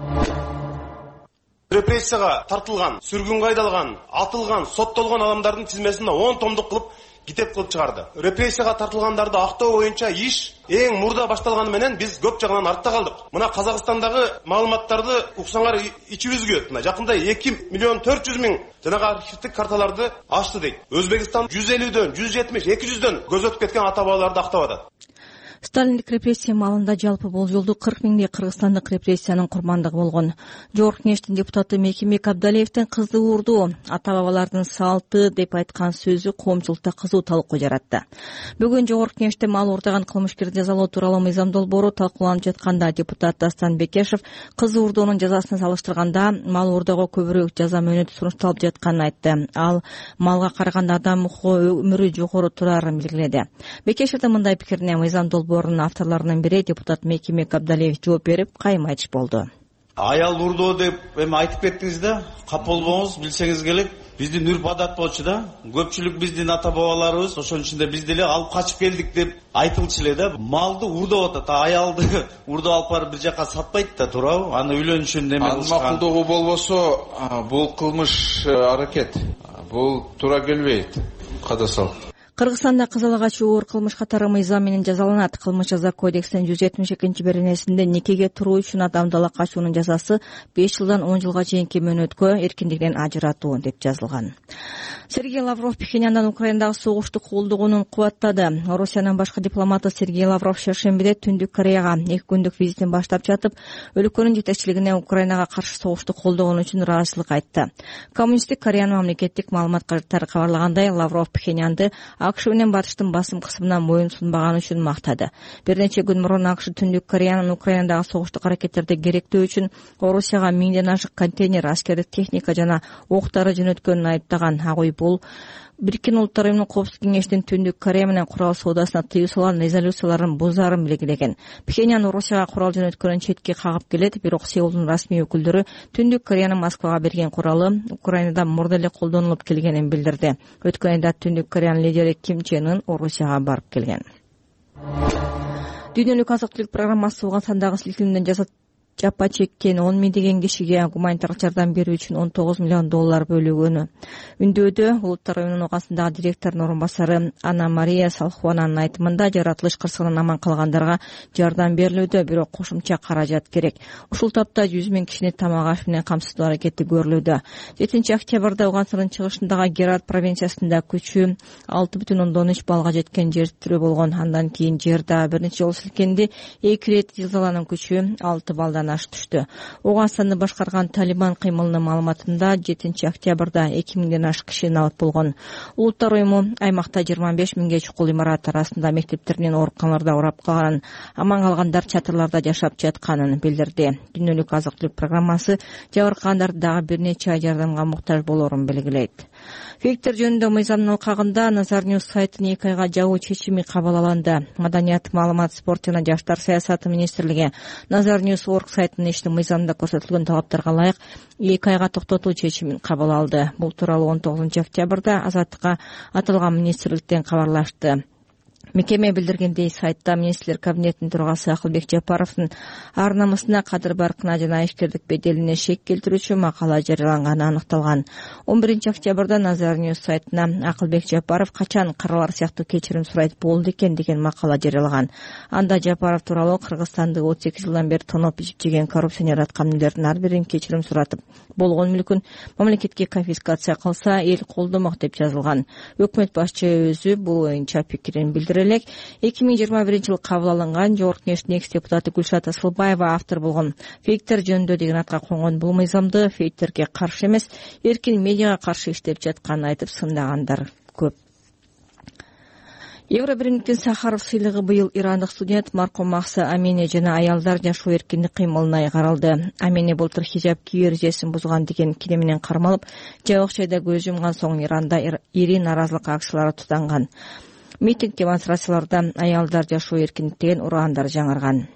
Репрессияга тартылган, сүргүнгө айдалган, атылган, соттолгон адамдардын тизмесине он томдук кылып китеп кылып чыгарды. Репрессияга тартылгандарды актоо боюнча иш эң мурда башталганы менен биз көп жагынан артта калдык. Мына Казакстандагы маалыматтарды уксаңар ичибизге мына жакында эки миллион төрт жүз миң жанагы архивдик карталарды ачты дейт. Өзбекстан жүз элүүдөн, жүз жетимиш, эки жүздөн көз өтүп кеткен ата бабаларды актап атат. Сталиндик репрессия маалында жалпы болжолдуу кырк миңдей кыргызстандык репрессиянын курмандыгы болгон. Жогорку Кеңештин депутаты Мекимек Абдалиевдин кызды урду, ата бабалардын салты деп айткан сөзү коомчулукта кызуу талкуу жаратты. Бүгүн Жогорку Кеңеште мал урдаган кылмышкерди жазалоо тууралуу мыйзам долбоору талкууланып жатканда депутат Дастан Бекешев кызы урдоонун жазасын салыштырганда мал урдоого көбүрөөк жаза мөөнөтү сунушталып жатканын айтты. Ал малга караганда адам укугу өмүрү жогору турарын белгиледи. Бекешевдин мындай пикирине мыйзам долбоору авторларынын бири депутат Мекимек Абдалиев жооп берип, кайым айтыш болду. Аял урдоо деп эми айтып кеттиңиз да, кап болбоңуз, билсеңиз керек. Биздин үрп адат болчу да. Көпчүлүк биздин ата бабаларыбыз ошонун ичинде биз деле алып качып келдик деп айтылчу эле да. Малды урдоп атат, аялды урдоп алып барып бир жака сатпайт да, туурабы? Аны үйлөнүшүн неме кылышкан. Ал макулдугу болбосо, бул кылмыш аракет. Бул туура келбейт. Кадасал. Кыргызстанда кызыл агач оор кылмыш катары мыйзам менен жазаланат. Кылмыш жаза кодексинин жүз жетимиш экинчи беренесинде никеге туруу үчүн адамды ала качуунун жазасы беш жылдан он жылга чейинки мөөнөткө эркиндигинен ажыратуу деп жазылган. Сергей Лавров Пхеньяндын Украинадагы согушту колдогонун кубаттады. Орусиянын башкы дипломаты Сергей Лавров шаршембиде Түндүк Кореяга эки күндүк визитин баштап жатып, өлкөнүн жетекчилигине Украинага каршы согушту колдогон үчүн ыраазычылык айтты. Коммунисттик Кореянын мамлекеттик маалымат каражаттары кабарлагандай, Лавров Пхеньянды АКШ менен батыштын басым кысымына моюн сунбаганы үчүн мактады. Бир нече күн мурун АКШ Түндүк Кореянын Украинадагы согуштук аракеттерди керектөө үчүн Орусияга миңден ашык контейнер, аскердик техника жана октары жөнөткөнүн айыптаган. Агуй бул Бириккен Улуттар Уюмунун Коопсуздук Кеңешинин Түндүк Корея менен курал соодасына тыюу салган резолюцияларын бузаарын белгилеген. Пхеньян Орусияга курал жөнөткөнүн четке кагып келет, бирок Сеулдун расмий өкүлдөрү Түндүк Кореянын Москвага берген куралы Украинада мурда эле колдонулуп келгенин билдирди. Өткөн айда Түндүк Кореянын лидери Ким Чен Ын Орусияга барып келген. Дүйнөлүк азык-түлүк программасы Ооганстандагы силкинүүдөн жазат жапа чеккен он миңдеген кишиге гуманитардык жардам берүү үчүн он тогуз миллион доллар бөлүгөнү үндөдө. Улуттар оюнунун оgasындагы директордун орун басары Анна Мария Салхуананын айтымында жаратылыш кырсыгынан аман калгандарга жардам берилүүдө, бирок кошумча каражат керек. Ушул тапта жүз миң кишини тамак аш менен камсыздоо аракети көрүлүүдө. жетинчи октябрда Ауганстандын чыгышындагы Герат провинциясында күчү алты бүтүн ондон үч балга жеткен жер титирөө болгон. Андан кийин жер дагы бир нече жолу силкенди. Эки ирет зилзаланын күчү алты балдан ашып түштү. Ауганстанды башкарган Талибан кыймылынын маалыматында жетинчи октябрда эки миңден ашык киши налыт болгон. Улуттар уюму аймакта жыйырма беш миңге чукул имарат арасында мектептер менен ооруканаларда урап калганын, аман калгандар чатырларда жашап жатканын билдирди. Дүйнөлүк азык түлүк программасы жабыркагандар дагы бир нече ай жардамга муктаж болорун белгилейт. Фейктер жөнүндө мыйзамдын алкагында Назар Ньюс сайтын эки айга жабуу чечими кабыл алынды. Маданият, маалымат, спорт жана жаштар саясаты министрлиги Назар Ньюс орг сайтынын ишин мыйзамда көрсөтүлгөн талаптарга ылайык эки айга токтотуу чечимин кабыл алды. Бул тууралуу он тогузунчу октябрда Азаттыкка аталган министрликтен кабарлашты. Мекеме билдиргендей, сайтта министрлер кабинетинин төрагасы Акылбек Жапаровдун ар намысына, кадыр баркына жана ишкердик беделине шек келтирүүчү макала жарыяланганы аныкталган. он биринчи октябрда Назар Ньюс сайтына Акылбек Жапаров качан каралар сыяктуу кечирим сурайт болду экен деген макала жарыялаган. Анда Жапаров тууралуу Кыргызстанды отуз эки жылдан бери тоноп ичип жеген коррупционер аткаминерлердин ар бирин кечирим суратып, болгон мүлкүн мамлекетке конфискация кылса эл колдомок деп жазылган. Өкмөт башчы өзү бул боюнча пикирин билдирди. эки миң жыйырма биринчи жылы кабыл алынган Жогорку Кеңештин экс депутаты Гүлшат Асылбаева автор болгон «Фейктер жөнүндө» деген атка конгон бул мыйзамды фейктерге каршы эмес, эркин медиага каршы иштеп жатканын айтып сындагандар көп. Евробиримдиктин Сахаров сыйлыгы быйыл ирандык студент маркум Махса Амини жана аялдар жашоо эркиндик кыймылына каралды. Амини былтыр хижаб кийүү эрежесин бузган деген кире менен кармалып, жабык жайда көз жумган соң Иранда ири нааразылык акциялары тутанган. Митинг демонстрацияларда аялдар жашоо эркиндик деген ураандар жаңырган.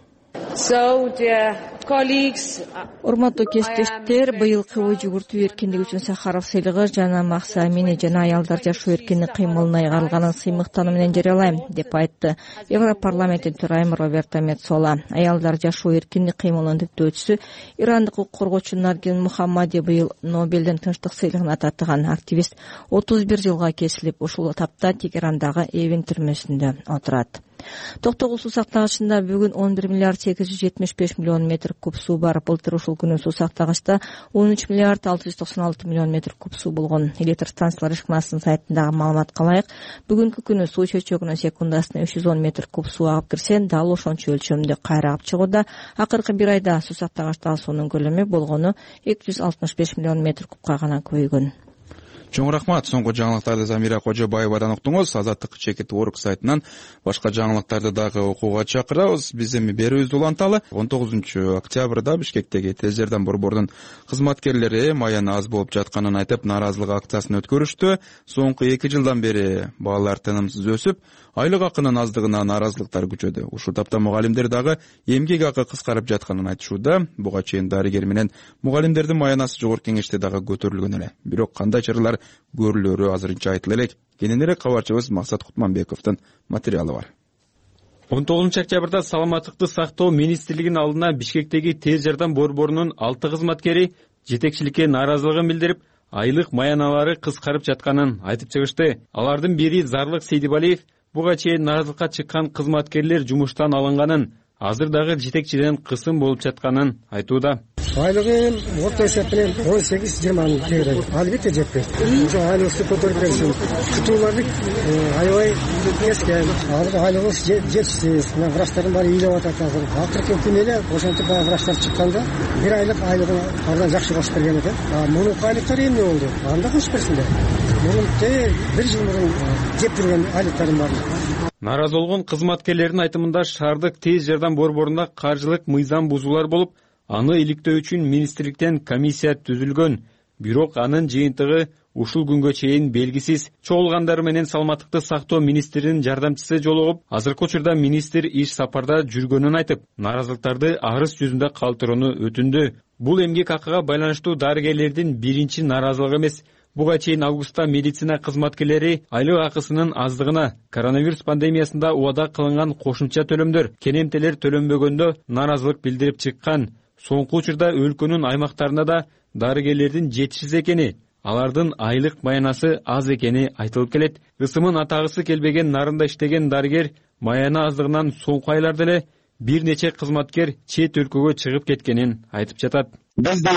Урматтуу кесиптештер, быйылкы ой жүгүртүү эркиндиги үчүн Сахаров сыйлыгы жана Махса Амини жана аялдар жашоо эркиндик кыймылына ыйгарылганын сыймыктануу менен жарыялайм, деп айтты Европарламенттин төрайымы Роберто Меццола. Аялдар жашоо эркиндик кыймылынын түптөөчүсү ирандык укук коргоочу Наргин Мухаммади быйыл Нобелдин тынчтык сыйлыгына татыган. Активист отуз бир жылга кесилип, ушул тапта Тегерандагы Эвин түрмөсүндө отурат. Токтогул суу сактагычында бүгүн он бир миллиард сегиз жүз жетимиш беш миллион метр куб суу бар. Былтыр ушул күнү суу сактагычта он үч миллиард алты жүз токсон алты миллион метр куб суу болгон. Электр станциялар ишканасынын сайтындагы маалыматка ылайык, бүгүнкү күнү суу чөйчөгүнө секундасына үч жүз он метр куб суу агып кирсе, дал ошончо өлчөмдө кайра агып чыгууда. Акыркы бир айда суу сактагычтагы суунун көлөмү болгону эки жүз алтымыш беш миллион метр кубка гана көбөйгөн. Чоң рахмат. Соңку жаңылыктарды Замира Кожобаевадан уктуңуз. Азаттык чекит орг сайтынан башка жаңылыктарды дагы окууга чакырабыз. Биз эми берүүбүздү уланталы. он тогузунчу октябрда Бишкектеги тез жардам борборунун кызматкерлери маяны аз болуп жатканын айтып, нааразылык акциясын өткөрүштү. Соңку эки жылдан бери баалар тынымсыз өсүп, айлык акынын аздыгына нааразылыктар күчөдү. Ушул тапта мугалимдер дагы эмгек акы кыскарып жатканын айтышууда. Буга чейин дарыгер менен мугалимдердин маянасы Жогорку Кеңеште дагы көтөрүлгөн эле. Бирок кандай чаралар көрүлөрү азырынча айтыла элек. Кененирээк кабарчыбыз Максат Кутманбековдун материалы бар. он тогузунчу октябрда саламаттыкты сактоо министрлигинин алдына Бишкектеги тез жардам борборунун алты кызматкери жетекчиликке нааразылыгын билдирип, айлык маяналары кыскарып жатканын айтып чыгышты. Алардын бири Зарлык Сейдибалиев буга чейин нааразылыкка чыккан кызматкерлер жумуштан алынганын, азыр дагы жетекчиден кысым болуп жатканын айтууда. Айлыгы орто эсеп менен он сегиз жыйырма мың тегерек. Албетте жетпейт. Ошо айлыгы көтөрүп беришин. Күтүүлөрдү аябай эскен. Азыр айлыгы жетишсиз. Мына врачтардын баары ыйлап атат азыр. Акыркы күнү эле ошентип баягы врачтар чыкканда бир айлык айлыгын ардан жакшы кошуп берген экен. Муну айлыктар эмне болду? Анда кошуп берсиндер. Мурун бир жыл мурун жеп жүргөн айлыктарым бар. Нааразы болгон кызматкерлердин айтымында шаардык тез жардам борборунда каржылык мыйзам бузуулар болуп, аны иликтөө үчүн министрликтен комиссия түзүлгөн. Бирок анын жыйынтыгы ушул күнгө чейин белгисиз. Чогулгандары менен саламаттыкты сактоо министринин жардамчысы жолугуп, азыркы учурда министр иш сапарда жүргөнүн айтып, нааразылыктарды арыз жүзүндө калтырууну өтүндү. Бул эмгек акыга байланыштуу дарыгерлердин биринчи нааразылыгы эмес. Буга чейин августта медицина кызматкерлери айлык акысынын аздыгына, коронавирус пандемиясында убада кылынган кошумча төлөмдөр, кенемтелер төлөнбөгөндө нааразылык билдирип чыккан. соңку учурда өлкөнүн аймактарында да дарыгерлердин жетишсиз экени, алардын айлык маянасы аз экени айтылып келет. Ысымын атагысы келбеген нарында иштеген дарыгер маяна аздыгынан соңку айларда эле бир нече кызматкер чет өлкөгө чыгып кеткенин айтып жатат. Бизде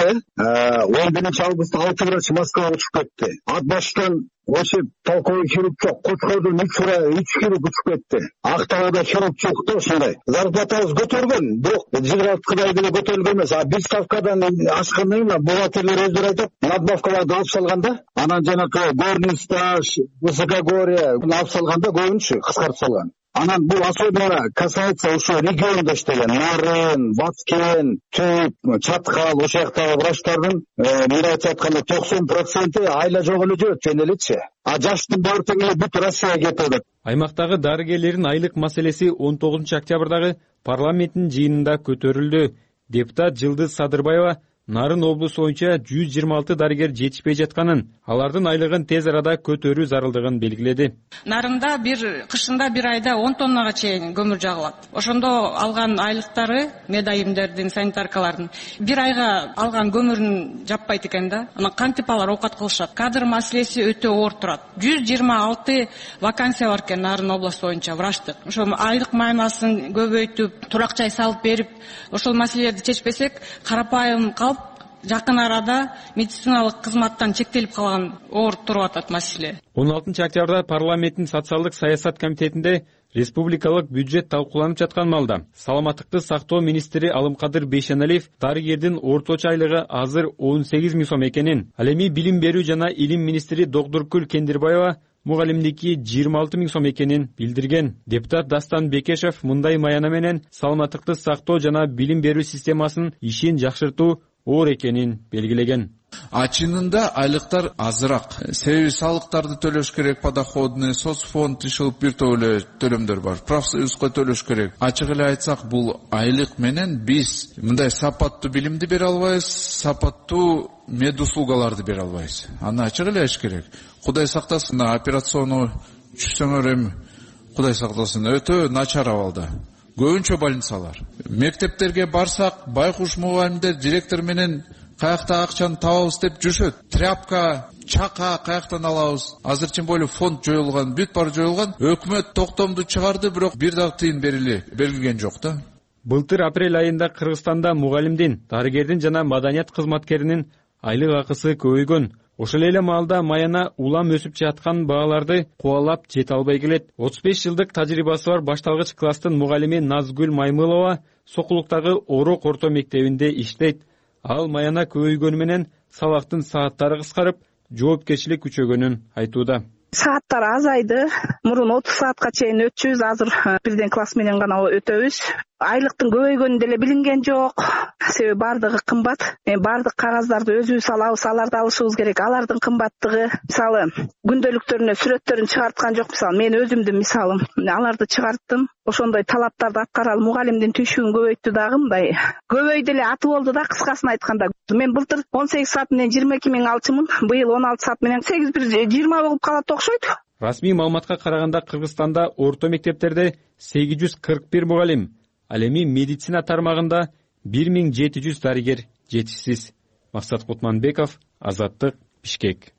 он биринчи августта алты врач Москвага учуп кетти. Ат баштан вообще толковый хирург жок. Кочкордон үч хирург учуп кетти. Актаада хирург жок да ошондой. Зарплатабыз көтөргөн, бирок жиграткыдай деле көтөрүлгөн эмес. А биз ставкадан ашкандан кийин бухгалтерлер өздөрү айтат, надбавкаларды алып салганда, анан жанагы горный стаж, высокогорье алып салганда көбүнчү кыскартып салган. Анан бул особенно касается ошо региондо иштеген Нарын, Вацкен, Түп, Чаткал, ошол жактагы врачтардын мен айтып атканда токсон проценти айла жок эле жүрөт жөн элечи. А жаштын баары тең эле бүт Россияга кетип атат. Аймактагы дарыгерлердин айлык маселеси он тогузунчу октябрдагы парламенттин жыйынында көтөрүлдү. Депутат Жылдыз Садырбаева Нарын облусу боюнча жүз жыйырма алты дарыгер жетишпей жатканын, алардын айлыгын тез арада көтөрүү зарылдыгын белгиледи. Нарында бир кышында бир айда он тоннага чейин көмүр жагылат. Ошондо алган айлыктары медайымдердин, санитаркалардын бир айга алган көмүрүн жаппайт экен да. Анан кантип алар оокат кылышат? Кадр маселеси өтө оор турат. жүз жыйырма алты вакансия бар экен Нарын облусу боюнча врачтык. Ошо айлык майнасын көбөйтүп, турак жай салып берип, ошол маселелерди чечпесек, карапайым калып жакын арада медициналык кызматтан чектелип калган оор туруп атат маселе. он алтынчы октябрда парламенттин социалдык саясат комитетинде республикалык бюджет талкууланып жаткан маалда саламаттыкты сактоо министри Алымкадыр Бейшеналиев дарыгердин орточо айлыгы азыр он сегиз миң сом экенин, ал эми билим берүү жана илим министри Доктуркүл Кендирбаева мугалимдики жыйырма алты миң сом экенин билдирген. Депутат Дастан Бекешев мындай маяна менен саламаттыкты сактоо жана билим берүү системасынын ишин жакшыртуу оор экенин белгилеген. А чынында айлыктар азыраак. Себеби салыктарды төлөш керек, подоходный, соцфонд ишилип бир топ эле төлөмдөр бар. Профсоюзга төлөш керек. Ачык эле айтсак, бул айлык менен биз мындай сапаттуу билимди бере албайбыз, сапаттуу мед услугаларды бере албайбыз. Аны ачык эле айтыш керек. Кудай сактасын, операциону түшсөңөр эми Кудай сактасын, өтө начар абалда. Көбүнчө больницалар. Мектептерге барсак, байкуш мугалимдер директор менен каякта акчаны табабыз деп жүрүшөт. Тряпка, чака каяктан алабыз. Азыр тем более фонд жоюлган, бүт баары жоюлган. Өкмөт токтомду чыгарды, бирок бир дагы тыйын берили, берилген жок да. Былтыр апрель айында Кыргызстанда мугалимдин, дарыгердин жана маданият кызматкеринин айлык акысы көбөйгөн. Ошол эле маалда маяна улам өсүп жаткан бааларды кубалап жете албай келет. отуз беш жылдык тажрыйбасы бар башталгыч класстын мугалими Назгүл Маймылова Сокулуктагы Орок орто мектебинде иштейт. Ал маяна көбөйгөнү менен сабактын сааттары кыскарып, жоопкерчилик күчөгөнүн айтууда. Сааттар азайды. Мурун отуз саатка чейин өтчүбүз, азыр бирден класс менен гана өтөбүз. Айлыктын көбөйгөнү деле билинген жок. Себеби бардыгы кымбат. Бардык кагаздарды өзүбүз алабыз, аларды алышыбыз керек. Алардын кымбаттыгы, мисалы, күндөлүктөрүнө сүрөттөрүн чыгарткан жок. Мисалы, мен өзүмдүн мисалым, аларды чыгарттым. Ошондой талаптарды аткаралы, мугалимдин түшүгүн көбөйттү дагы, мындай көбөйдү эле аты болду да, кыскасын айтканда. Мен былтыр он сегиз саат менен жыйырма эки миң алчымын, быйыл он алты саат менен сегиз бир жыйырма болуп калат окшойт. Расмий маалыматка караганда Кыргызстанда орто мектептерде сегиз жүз кырк бир мугалим, ал эми медицина тармагында бир миң жети жүз дарыгер жетишсиз. Максат Кутманбеков, Азаттык, Бишкек.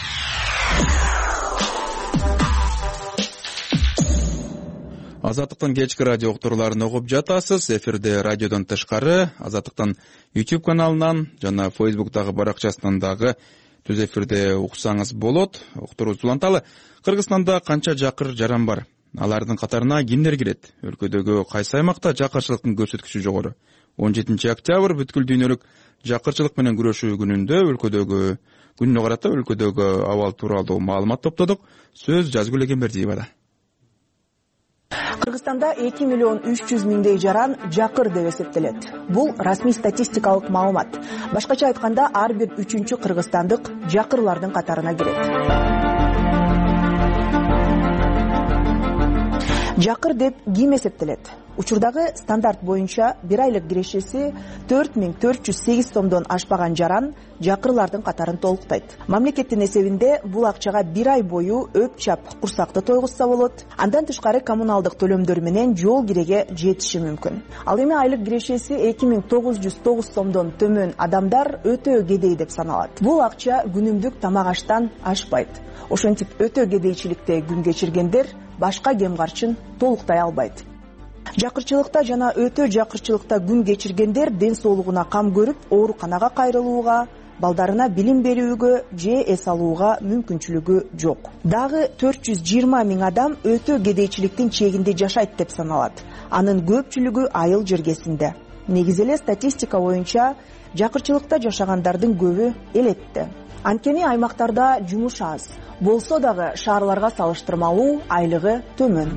Азаттыктын кечки радио уктурууларын угуп жатасыз. Эфирде радиодон тышкары, Азаттыктын YouTube каналынан жана Facebook'тагы баракчасынан дагы түз эфирде уксаңыз болот. Уктурубузду уланталы. Кыргызстанда канча жакыр жаран бар? Алардын катарына кимдер кирет? Өлкөдөгү кайсы аймакта жакырчылыктын көрсөткүчү жогору? он жетинчи октябрь бүткүл дүйнөлүк жакырчылык менен күрөшүү күнүндө өлкөдөгү күнүнө карата өлкөдөгү абал тууралуу маалымат топтодук. Сөз Жазгүл Эгембердиевада. Кыргызстанда эки миллион үч жүз миңдей жаран жакыр деп эсептелет. Бул расмий статистикалык маалымат. Башкача айтканда, ар бир үчүнчү кыргызстандык жакырлардын катарына кирет. жакыр деп ким эсептелет? Учурдагы стандарт боюнча бир айлык кирешеси төрт миң төрт жүз сегиз сомдон ашпаган жаран жакырлардын катарын толуктайт. Мамлекеттин эсебинде бул акчага бир ай бою өп-чап курсакты тойгузса болот. Андан тышкары коммуналдык төлөмдөр менен жол киреге жетиши мүмкүн. Ал эми айлык кирешеси эки миң тогуз жүз тогуз сомдон төмөн адамдар өтө кедей деп саналат. Бул акча күнүмдүк тамак аштан ашпайт. Ошентип өтө кедейчиликте күн кечиргендер башка кем карчын толуктай албайт. Жакырчылыкта жана өтө жакырчылыкта күн кечиргендер ден соолугуна кам көрүп, ооруканага кайрылууга, балдарына билим берүүгө же эс алууга мүмкүнчүлүгү жок. Дагы төрт жүз жыйырма миң адам өтө кедейчиликтин чегинде жашайт деп саналат. Анын көпчүлүгү айыл жергесинде. Негизи эле статистика боюнча жакырчылыкта жашагандардын көбү элетте. Анткени аймактарда жумуш аз, болсо дагы шаарларга салыштырмалуу айлыгы төмөн.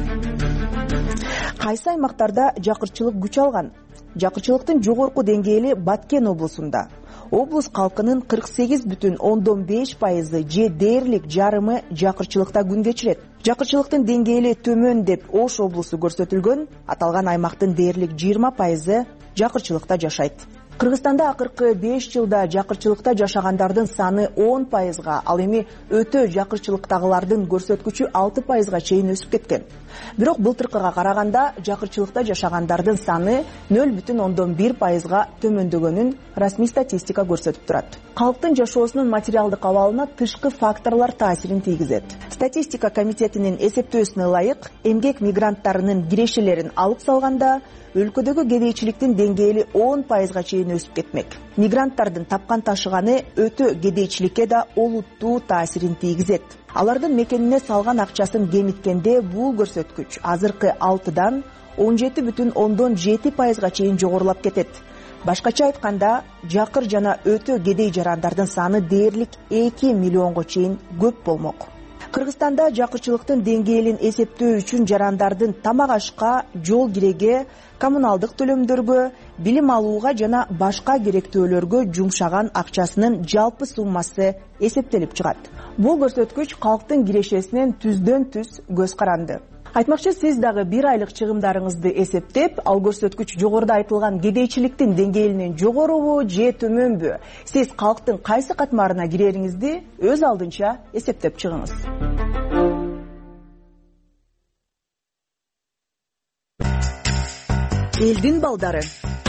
Кайсы аймактарда жакырчылык күч алган? Жакырчылыктын жогорку деңгээли Баткен облусунда. Облус калкынын кырк сегиз бүтүн ондон беш пайызы же дээрлик жарымы жакырчылыкта күн кечирет. Жакырчылыктын деңгээли төмөн деп Ош облусу көрсөтүлгөн, аталган аймактын дээрлик жыйырма пайызы жакырчылыкта жашайт. Кыргызстанда акыркы беш жылда жакырчылыкта жашагандардын саны он пайызга, ал эми өтө жакырчылыктагылардын көрсөткүчү алты пайызга чейин өсүп кеткен. Бирок былтыркыга караганда жакырчылыкта жашагандардын саны нөл бүтүн ондон бир пайызга төмөндөгөнүн расмий статистика көрсөтүп турат. Калктын жашоосунун материалдык абалына тышкы факторлор таасирин тийгизет. Статистика комитетинин эсептөөсүнө ылайык, эмгек мигранттарынын кирешелерин алып салганда өлкөдөгү кедейчиликтин деңгээли он пайызга чейин өсүп кетмек. Мигранттардын тапкан ташыганы өтө кедейчиликке да олуттуу таасирин тийгизет. Алардын мекенине салган акчасын кемиткенде бул көрсөткүч азыркы алтыдан он жети бүтүн ондон жети пайызга чейин жогорулап кетет. Башкача айтканда, жакыр жана өтө кедей жарандардын саны дээрлик эки миллионго чейин көп болмок. Кыргызстанда жакырчылыктын деңгээлин эсептөө үчүн жарандардын тамак ашка, жол киреге, коммуналдык төлөмдөргө, билим алууга жана башка керектөөлөргө жумшаган акчасынын жалпы суммасы эсептелип чыгат. Бул көрсөткүч калктын кирешесинен түздөн түз көз каранды. Айтмакчы, сиз дагы бир айлык чыгымдарыңызды эсептеп, ал көрсөткүч жогоруда айтылган кедейчиликтин деңгээлинен жогорубу же төмөнбү? Сиз калктын кайсы катмарына кирериңизди өз алдынча эсептеп чыгыңыз. Элдин балдары.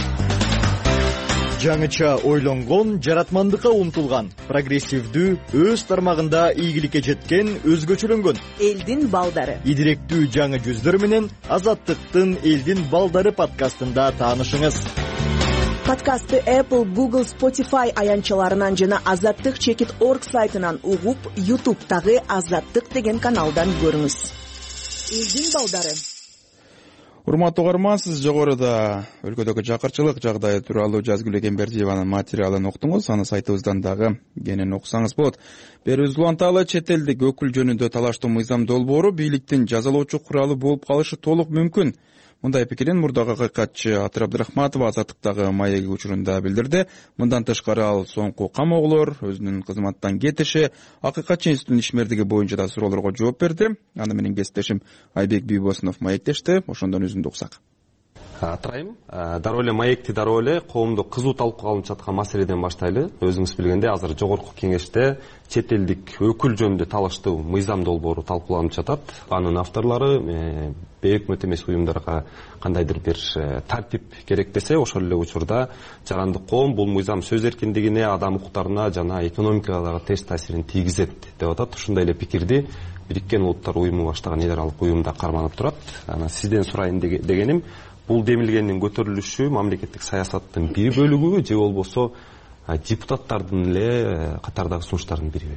Жаңыча ойлонгон, жаратмандыкка умтулган, прогрессивдүү, өз тармагында ийгиликке жеткен, өзгөчөлөнгөн. Элдин балдары. Идиректүү жаңы жүздөр менен Азаттыктын Элдин балдары подкастында таанышыңыз. Подкастты Apple, Google, Spotify аянчаларынан жана азаттык чекит точка орг сайтынан угуп, YouTube'тагы Азаттык деген каналдан көрүңүз. Элдин балдары. Урматтуу угарман, сиз жогоруда өлкөдөгү жакырчылык жагдайы тууралуу Жазгүл Экенбердиеванын материалын уктуңуз. Аны сайтыбыздан дагы кенен окусаңыз болот. Берүүбүз уланталы, чет элдик өкүл жөнүндө талаштуу мыйзам долбоору бийликтин жазалоочу куралы болуп калышы толук мүмкүн. Мындай пикирин мурдагы акыйкатчы Атыр Абдрахматова Азаттыктагы маеги учурунда билдирди. Мындан тышкары ал соңку камоолор, өзүнүн кызматтан кетиши, акыйкатчы институттун ишмердиги боюнча да суроолорго жооп берди. Аны менен кесиптешим Айбек Бийбосунов маектешти. Ошондон үзүндү уксак. Атырайым, дароо эле маекти дароо эле коомдо кызуу талкууга алынып жаткан маселеден баштайлы. Өзүңүз билгендей, азыр жогорку кеңеште чет элдик өкүл жөнүндө талаштуу мыйзам долбоору талкууланып жатат. Анын авторлору бейөкмөт эмес уюмдарга кандайдыр бир тартип керек десе, ошол эле учурда жарандык коом бул мыйзам сөз эркиндигине, адам укуктарына жана экономикага дагы терс таасирин тийгизет деп атат. Ушундай эле пикирди Бириккен Улуттар уюму баштаган эл аралык уюмда карманып турат. Анан сизден сурайын дегеним, бул демилгендин көтөрүлүшү мамлекеттик саясаттын бир бөлүгүбү же болбосо депутаттардын эле катардагы сунуштардын бириби?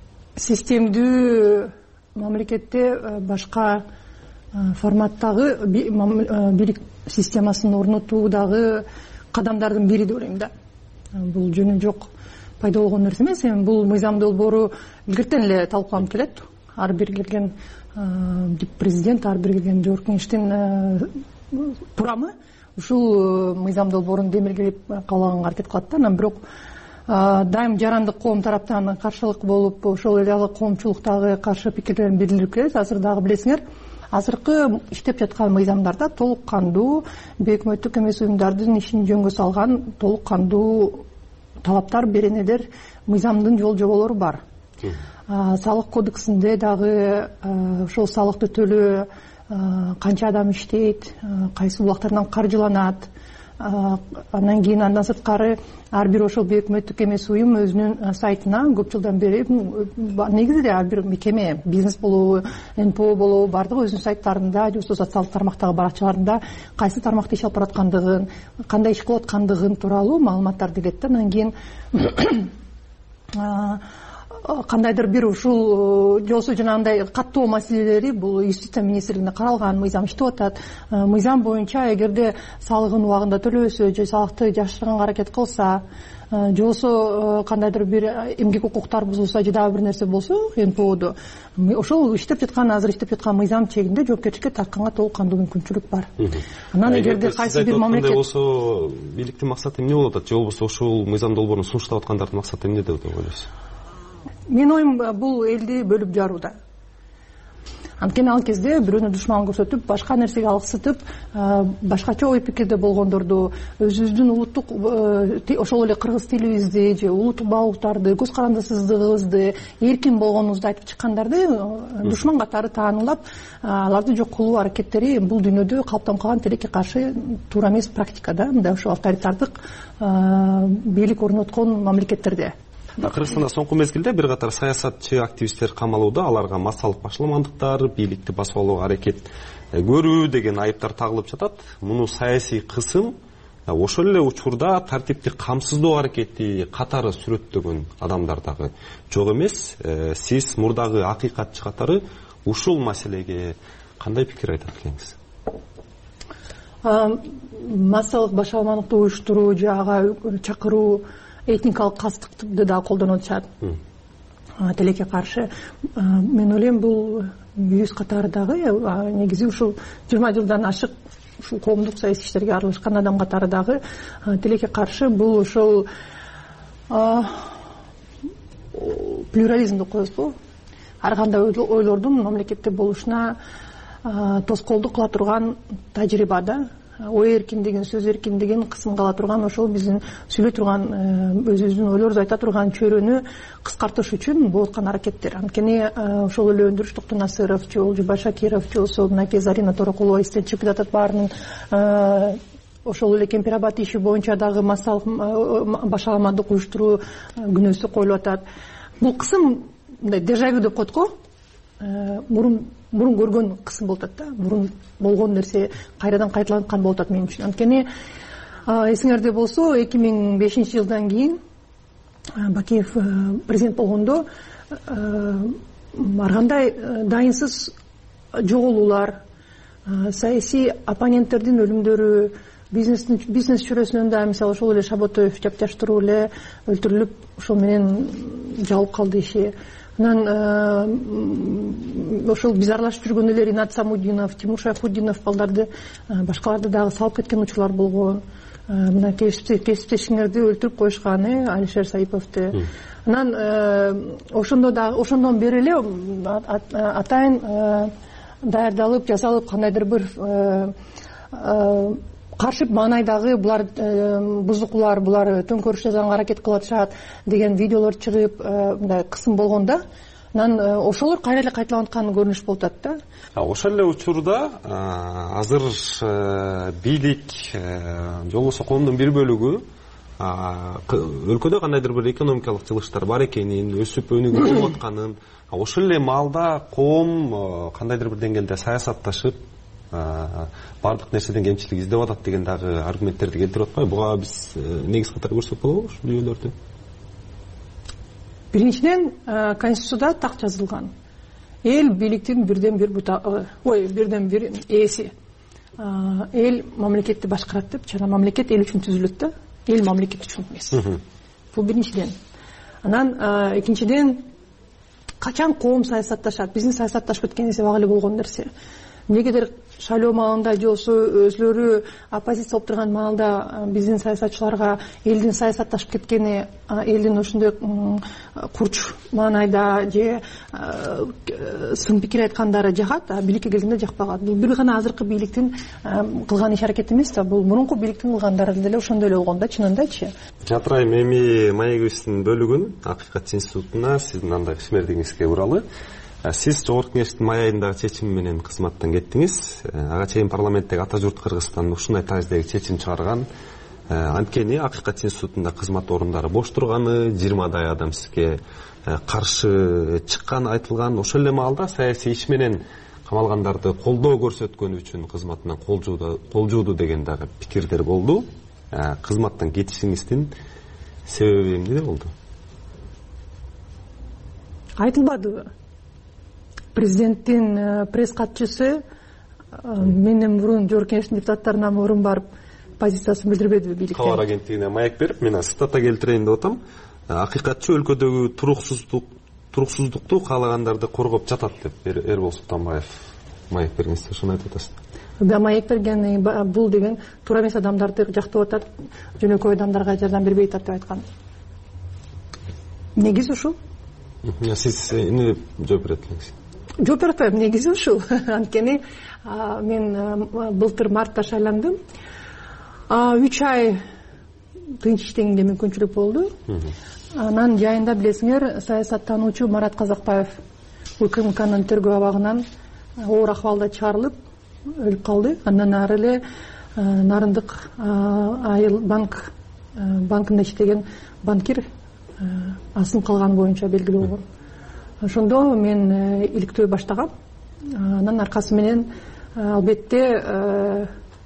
Системдүү мамлекетте башка форматтагы бийлик системасын орнотуудагы кадамдардын бири деп ойлойм да. Бул жөнү жок пайда болгон нерсе эмес. Эми бул мыйзам долбоору илгертен эле талкууланып келет. Ар бир келген президент, ар бир келген жогорку кеңештин курамы ушул мыйзам долбоорун демилгелеп кабыл аракет кылат да. Анан бирок дайым жарандык коом тараптан каршылык болуп, ошол эле коомчулуктагы каршы пикирлерин билдирип келет. Азыр дагы билесиңер, азыркы иштеп жаткан мыйзамдарда толук кандуу бейөкмөттүк эмес уюмдардын ишин жөнгө салган толук кандуу талаптар, беренелер, мыйзамдын жол жоболору бар. Салык кодексинде дагы ошол салыкты төлөө, канча адам иштейт, кайсы булактардан каржыланат, андан кийин андан сырткары ар бир ошол бейөкмөттүк эмес уюм өзүнүн сайтына көп жылдан бери негизинде ар бир мекеме, бизнес болобу, эн пэ о болобу, баардыгы өзүнүн сайттарында же болбосо социалдык тармактагы баракчаларында кайсы тармакта иш алып бараткандыгын, кандай иш кылып аткандыгын тууралуу маалыматтарды илет да. Андан кийин кандайдыр бир ушул же болбосо жанагындай каттоо маселелери бул юстиция министрлигинде каралган, мыйзам иштеп атат. Мыйзам боюнча эгерде салыгын убагында төлөбөсө же салыкты жашырганга аракет кылса, же болбосо кандайдыр бир эмгек укуктар бузулса же дагы бир нерсе болсо эн пэ одо ошол иштеп жаткан азыр иштеп жаткан мыйзам чегинде жоопкерчиликке тартканга толук кандуу мүмкүнчүлүк бар. Анан эгерде кайсы бир мамлекет болсо бийликтин максаты эмне болуп атат, же болбосо ушул мыйзам долбоорун сунуштап аткандардын максаты эмне деп ойлойсуз? Менин оюм бул элди бөлүп жарууда. Анткени ал кезде бирөөнү душман көрсөтүп, башка нерсеге алгысытып, башкача ой пикирде болгондорду, өзүбүздүн улуттук ошол эле кыргыз тилибизди же улуттук баалуулуктарды, көз карандысыздыгыбызды, эркин болгонубузду айтып чыккандарды душман катары таанылап, аларды жок кылуу аракеттери бул дүйнөдө калыптанып калган тилекке каршы туура эмес практика да, мындай ошо авторитардык бийлик орноткон мамлекеттерде. Кыргызстанда соңку мезгилде бир катар саясатчы активисттер камалууда, аларга массалык башаламандыктар, бийликти басып алууга аракет көрүү деген айыптар тагылып жатат. Муну саясий кысым ошол эле учурда тартипти камсыздоо аракети катары сүрөттөгөн адамдар дагы жок эмес. Сиз мурдагы акыйкатчы катары ушул маселеге кандай пикир айтат экенсиз? Массалык башаламандыкты уюштуруу же ага чакыруу, этникалык кастыкты да колдонуп атышат. Тилекке каршы. Мен ойлойм бул биз катары дагы негизи ушул жыйырма жылдан ашык ушул коомдук саясий иштерге аралашкан адам катары дагы тилекке каршы бул ошол плюрализм деп коебузбу? Ар кандай ойлордун мамлекетте болушуна тоскоолдук кыла турган тажрыйба да. Ой эркиндигин, сөз эркиндигин кысымга ала турган, ошол биздин сүйлөй турган, өзүбүздүн ойлорубузду айта турган чөйрөнү кыскартыш үчүн болуп аткан аракеттер. Анткени ошол эле Өндүрүш Токтонасыров, же Олжубай Шакиров, же болбосо мынакей Зарина Торокулова эстен чыгып атат баарынын ошол эле Кемпирабад иши боюнча дагы массалык башаламандык уюштуруу күнөөсү коюлуп атат. Бул кысым мындай дежавю деп коет го. Мурун мурун көргөн кысым болуп атат да. Мурун болгон нерсе кайрадан кайталанткан болуп атат мен үчүн. Анткени эсиңерде болсо эки миң бешинчи жылдан кийин Бакиев президент болгондо ар кандай дайынсыз жоголуулар, саясий оппоненттердин өлүмдөрү, бизнестин бизнес чүрөсүнөн да мисалы ошол эле Шаботоев жапжаштыруу эле өлтүрүлүп, ошол менен жабылып калды иши. Анан ошол биз аралашып жүргөн эле Ринат Самудинов, Тимур Шайхутдинов балдарды, башкаларды дагы салып кеткен учурлар болгон. Мына кесиптешиңерди өлтүрүп коюшкан, Алишер Саиповду. Анан ошондо дагы ошондон бери эле атайын даярдалып, жасалып кандайдыр бир каршы маанайдагы булар бузукулар, булар төңкөрүш жасаганга аракет кылып атышат деген видеолор чыгып, мындай кысым болгондо, анан ошолор кайра эле кайталанткан көрүнүш болуп атат да. Ошол эле учурда азыр бийлик же болбосо коомдун бир бөлүгү өлкөдө кандайдыр бир экономикалык жылыштар бар экенин, өсүп өнүгүп болуп атканын, ошол эле маалда коом кандайдыр бир деңгээлде саясатташып бардык нерседен кемчилик издеп атат деген дагы аргументтерди келтирип атпайбы? Буга биз негиз катары көрсөк болобу ушул жүйөлөрдү? Биринчиден, Конституцияда так жазылган. Эл бийликтин бирден бир бутагы, ой, бирден бир ээси. Эл мамлекетти башкарат деп, жана мамлекет эл үчүн түзүлөт да. Эл мамлекет үчүн эмес. Бул биринчиден. Анан экинчиден, качан коом саясатташат? Биздин саясатташып кеткен эсе багы эле болгон нерсе. эмнегедир шайлоо маалында же болбосо өзүлөрү оппозиция болуп турган маалда биздин саясатчыларга элдин саясатташып кеткени, элдин ошондой курч маанайда же сын пикир айткандары жагат, а бийликке келгенде жакпагат. Бул бир гана азыркы бийликтин кылган иш аракети эмес да, бул мурунку бийликтин кылгандары деле ошондой эле болгон да, чынындачы. Жатырайым, эми маегибиздин бөлүгүн Акыйкат институтуна сиздин андай ишмердигиңизге уралы. Сиз Жогорку Кеңештин май айындагы чечими менен кызматтан кеттиңиз. Ага чейин парламенттеги Ата журт Кыргызстан ушундай тариздеги чечим чыгарган. Анткени Акыйкат институтунда кызмат орундары бош турганы, жыйырмадай адам сизге каршы чыккан айтылган. Ошол эле маалда саясий иш менен камалгандарды колдоо көрсөткөнү үчүн кызматынан кол жууду деген дагы пикирлер болду. Кызматтан кетишиңиздин себеби эмнеде болду? Айтылбадыбы? Президенттин пресс катчысы менден мурун Жогорку Кеңештин депутаттарына мурун барып позициясын билдирбедиби бийликке? Кабар агенттигине маек берип, мен цитата келтирейин деп атам. Акыйкатчы өлкөдөгү туруксуздук туруксуздукту каалагандарды коргоп жатат деп Эрбол Султанбаев маек бергенсиз, ошону айтып атасыз. Маек берген бул деген туура эмес адамдарды жактап атат, жөнөкөй адамдарга жардам бербей атат деп айткан. Негизи ушул. Сиз эмне жооп берет элеңиз? Жооп бере атпайм, негизи ушул. Анткени мен былтыр мартта шайландым. үч ай тынч иштегенге мүмкүнчүлүк болду. Анан жайында билесиңер, саясаттануучу Марат Казакбаев УКМКнын тергөө абагынан оор акыбалда чыгарылып өлүп калды. Андан ары эле Нарындык айыл банк банкында иштеген банкир асым калганы боюнча белгилүү болгон. Ошондо мен иликтөө баштагам. Анан аркасы менен албетте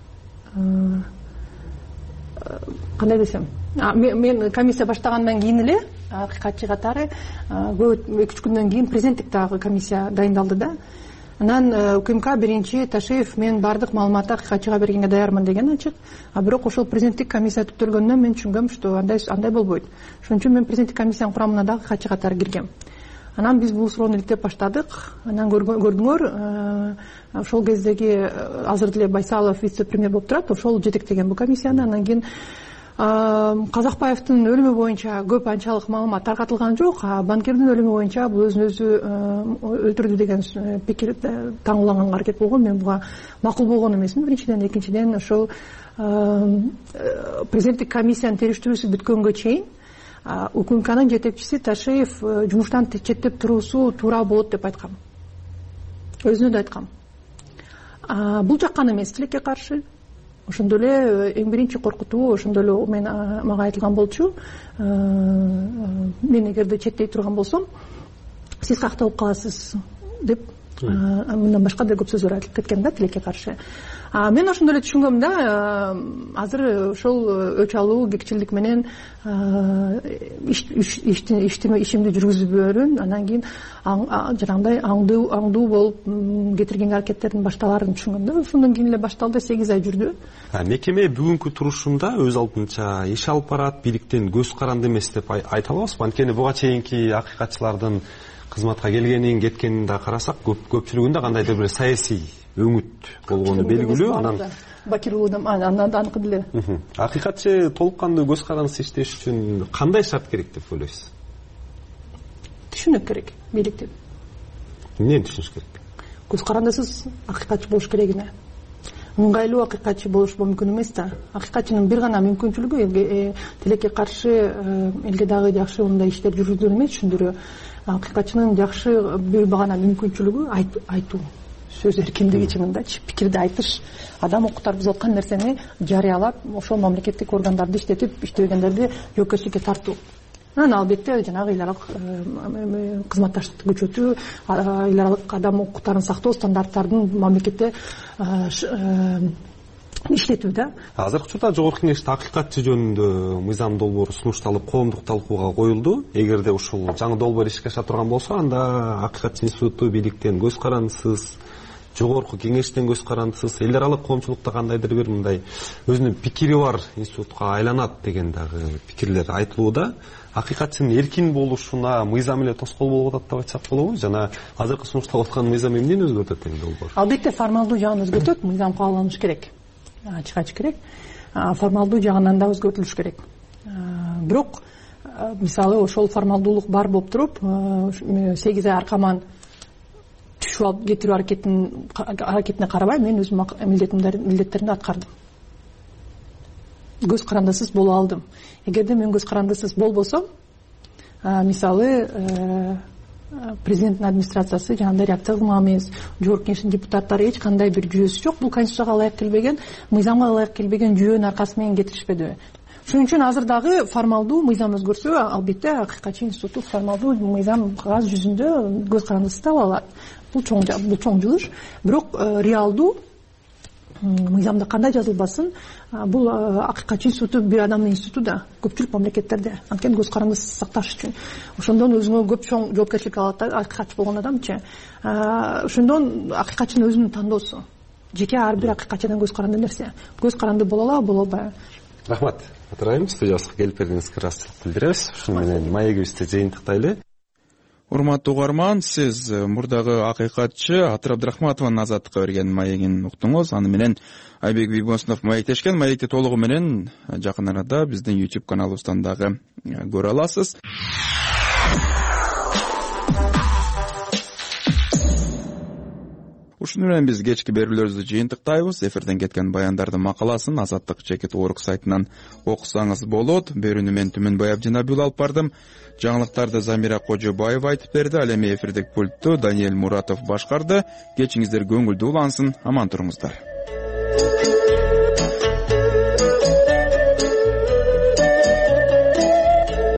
кандай десем, мен комиссия баштагандан кийин эле акыйкатчы катары эки үч күндөн кийин президенттик дагы комиссия дайындалды да. Анан УКМК биринчи Ташиев мен бардык маалыматты акыйкатчыга бергенге даярмын деген ачык. А бирок ошол президенттик комиссия түптөлгөндөн мен түшүнгөм, что андай андай болбойт. Ошон үчүн мен президенттик комиссиянын курамына дагы акыйкатчы катары киргем. Анан биз бул суроону иликтеп баштадык. Анан көрдүңөр, ошол кездеги азыр деле Байсалов вице-премьер болуп турат, ошол жетектеген бул комиссияны. Анан кийин Казакбаевдин өлүмү боюнча көп анчалык маалымат таркатылган жок, а банкирдин өлүмү боюнча бул өзүн өзү өлтүрдү деген пикир таңууланганга аракет болгон. Мен буга макул болгон эмесмин биринчиден. Экинчиден, ошол президенттик комиссиянын териштирүүсү бүткөнгө чейин УКМКнын жетекчиси Ташиев жумуштан четтеп туруусу туура болот деп айткам. Өзүнө да айткам. Бул жаккан эмес, тилекке каршы. Ошондо эле эң биринчи коркутуу ошондо эле мен мага айтылган болчу. Мен эгерде четтей турган болсом, сиз каякта болуп каласыз деп, мындан башка да көп сөздөр айтылып кеткен да, тилекке каршы. Мен ошондо эле түшүнгөм да, азыр ошол өч алуу кекчилдик менен ишимди жүргүзбөрүн, анан кийин жанагындай аңдуу болуп кетиргенге аракеттердин башталарын түшүнгөм да. Ошондон кийин эле башталды, сегиз ай жүрдү. Мекеме бүгүнкү турушунда өз алдынча иш алып барат, бийликтен көз каранды эмес деп айта алабызбы? Анткени буга чейинки акыйкатчылардын кызматка келгенин, кеткенин да карасак, көпчүлүгүндө кандайдыр бир саясий өңүт болгону белгилүү. Анан Бакир уулудан андан аныкы деле. Акыйкатчы толук кандуу көз карандысыз иштеш үчүн кандай шарт керек деп ойлойсуз? Түшүнүк керек бийликтен. Эмнени түшүнүш керек? Көз карандысыз акыйкатчы болуш керегине. Ыңгайлуу акыйкатчы болуш мүмкүн эмес да. Акыйкатчынын бир гана мүмкүнчүлүгү элге тилекке каршы элге дагы жакшы мындай иштер жүргүзүү эмес, түшүндүрүү. Акыйкатчынын жакшы бир гана мүмкүнчүлүгү айтуу. Сөз эркиндиги чынындачы, пикирди айтыш, адам укуктар бузуп аткан нерсени жарыялап, ошол мамлекеттик органдарды иштетип, иштебегендерди жоопкерчиликке тартуу. Анан албетте жанагы эл аралык кызматташтыкты күчөтүү, эл аралык адам укуктарын сактоо стандарттарын мамлекетте иштетүү да. Азыркы учурда Жогорку Кеңеште акыйкатчы жөнүндө мыйзам долбоор сунушталып, коомдук талкууга коюлду. Эгерде ушул жаңы долбоор ишке аша турган болсо, анда акыйкатчы институту бийликтен көз карандысыз жогорку кеңештен көз карандысыз, эл аралык коомчулукта кандайдыр бир мындай өзүнүн пикири бар институтка айланат деген дагы пикирлер айтылууда. Акыйкатчынын эркин болушуна мыйзам эле тоскоол болуп атат деп айтсак болобу? Жана азыркы сунушталып аткан мыйзам эмнени өзгөртөт эми долбоор? Албетте формалдуу жагын өзгөртөт, мыйзам кабылданыш керек. Ачык ачык керек. Формалдуу жагынан да өзгөртүлүш керек. Бирок мисалы ошол формалдуулук бар болуп туруп, сегиз ай аркаман түшүп алып кетирүү аракетин аракетине карабай мен өзүм милдеттеримди аткардым. Көз карандысыз боло алдым. Эгерде мен көз карандысыз болбосом, мисалы президенттин администрациясы жагындай реакция кылмак эмес, жогорку кеңештин депутаттары эч кандай бир жүйөсү жок, бул конституцияга ылайык келбеген, мыйзамга ылайык келбеген жүйөнүн аркасы менен кетиришпедиби? Шуның үчүн азыр дагы формалдуу мыйзам өзгөрсө, албетте акыйкатчы институту формалдуу мыйзам кагаз жүзүндө көз карандысыз таба алат. Бул чоң бул чоң жылыш. Бирок реалдуу мыйзамда кандай жазылбасын, бул акыйкатчы институту бир адамдын институту да көпчүлүк мамлекеттерде. Анткени көз карандысыз сакташ үчүн. Ошондон өзүңө көп чоң жоопкерчилик алат да, акыйкатчы болгон адамчы. Ошондон акыйкатчынын өзүнүн тандоосу. Жеке ар бир акыйкатчыдан көз каранды нерсе. Көз каранды боло алабы, боло албайбы? Рахмат. Атырайым студиясына келип бергениңизге ыраазычылык билдиребиз. Ушуну менен маегибизди жыйынтыктайлы. Урматтуу угарман, сиз мурдагы акыйкатчы Атыр Абдрахматованын Азаттыкка берген маегин уктуңуз. Аны менен Айбек Бийбосунов маектешкен. Маекти толугу менен жакын арада биздин YouTube каналыбыздан дагы көрө аласыз. Ушуну менен биз кечки берүүлөрүбүздү жыйынтыктайбыз. Эфирден кеткен баяндардын макаласын Азаттык чекит точка орг сайтынан окусаңыз болот. Берүүнү мен Түмөнбай Абдинабил алып бардым. Жаңылыктарды Замира Кожобаева айтып берди. Ал эми эфирдик пультту Даниэль Муратов башкарды. Кечиңиздер көңүлдүү улансын. Аман туруңуздар.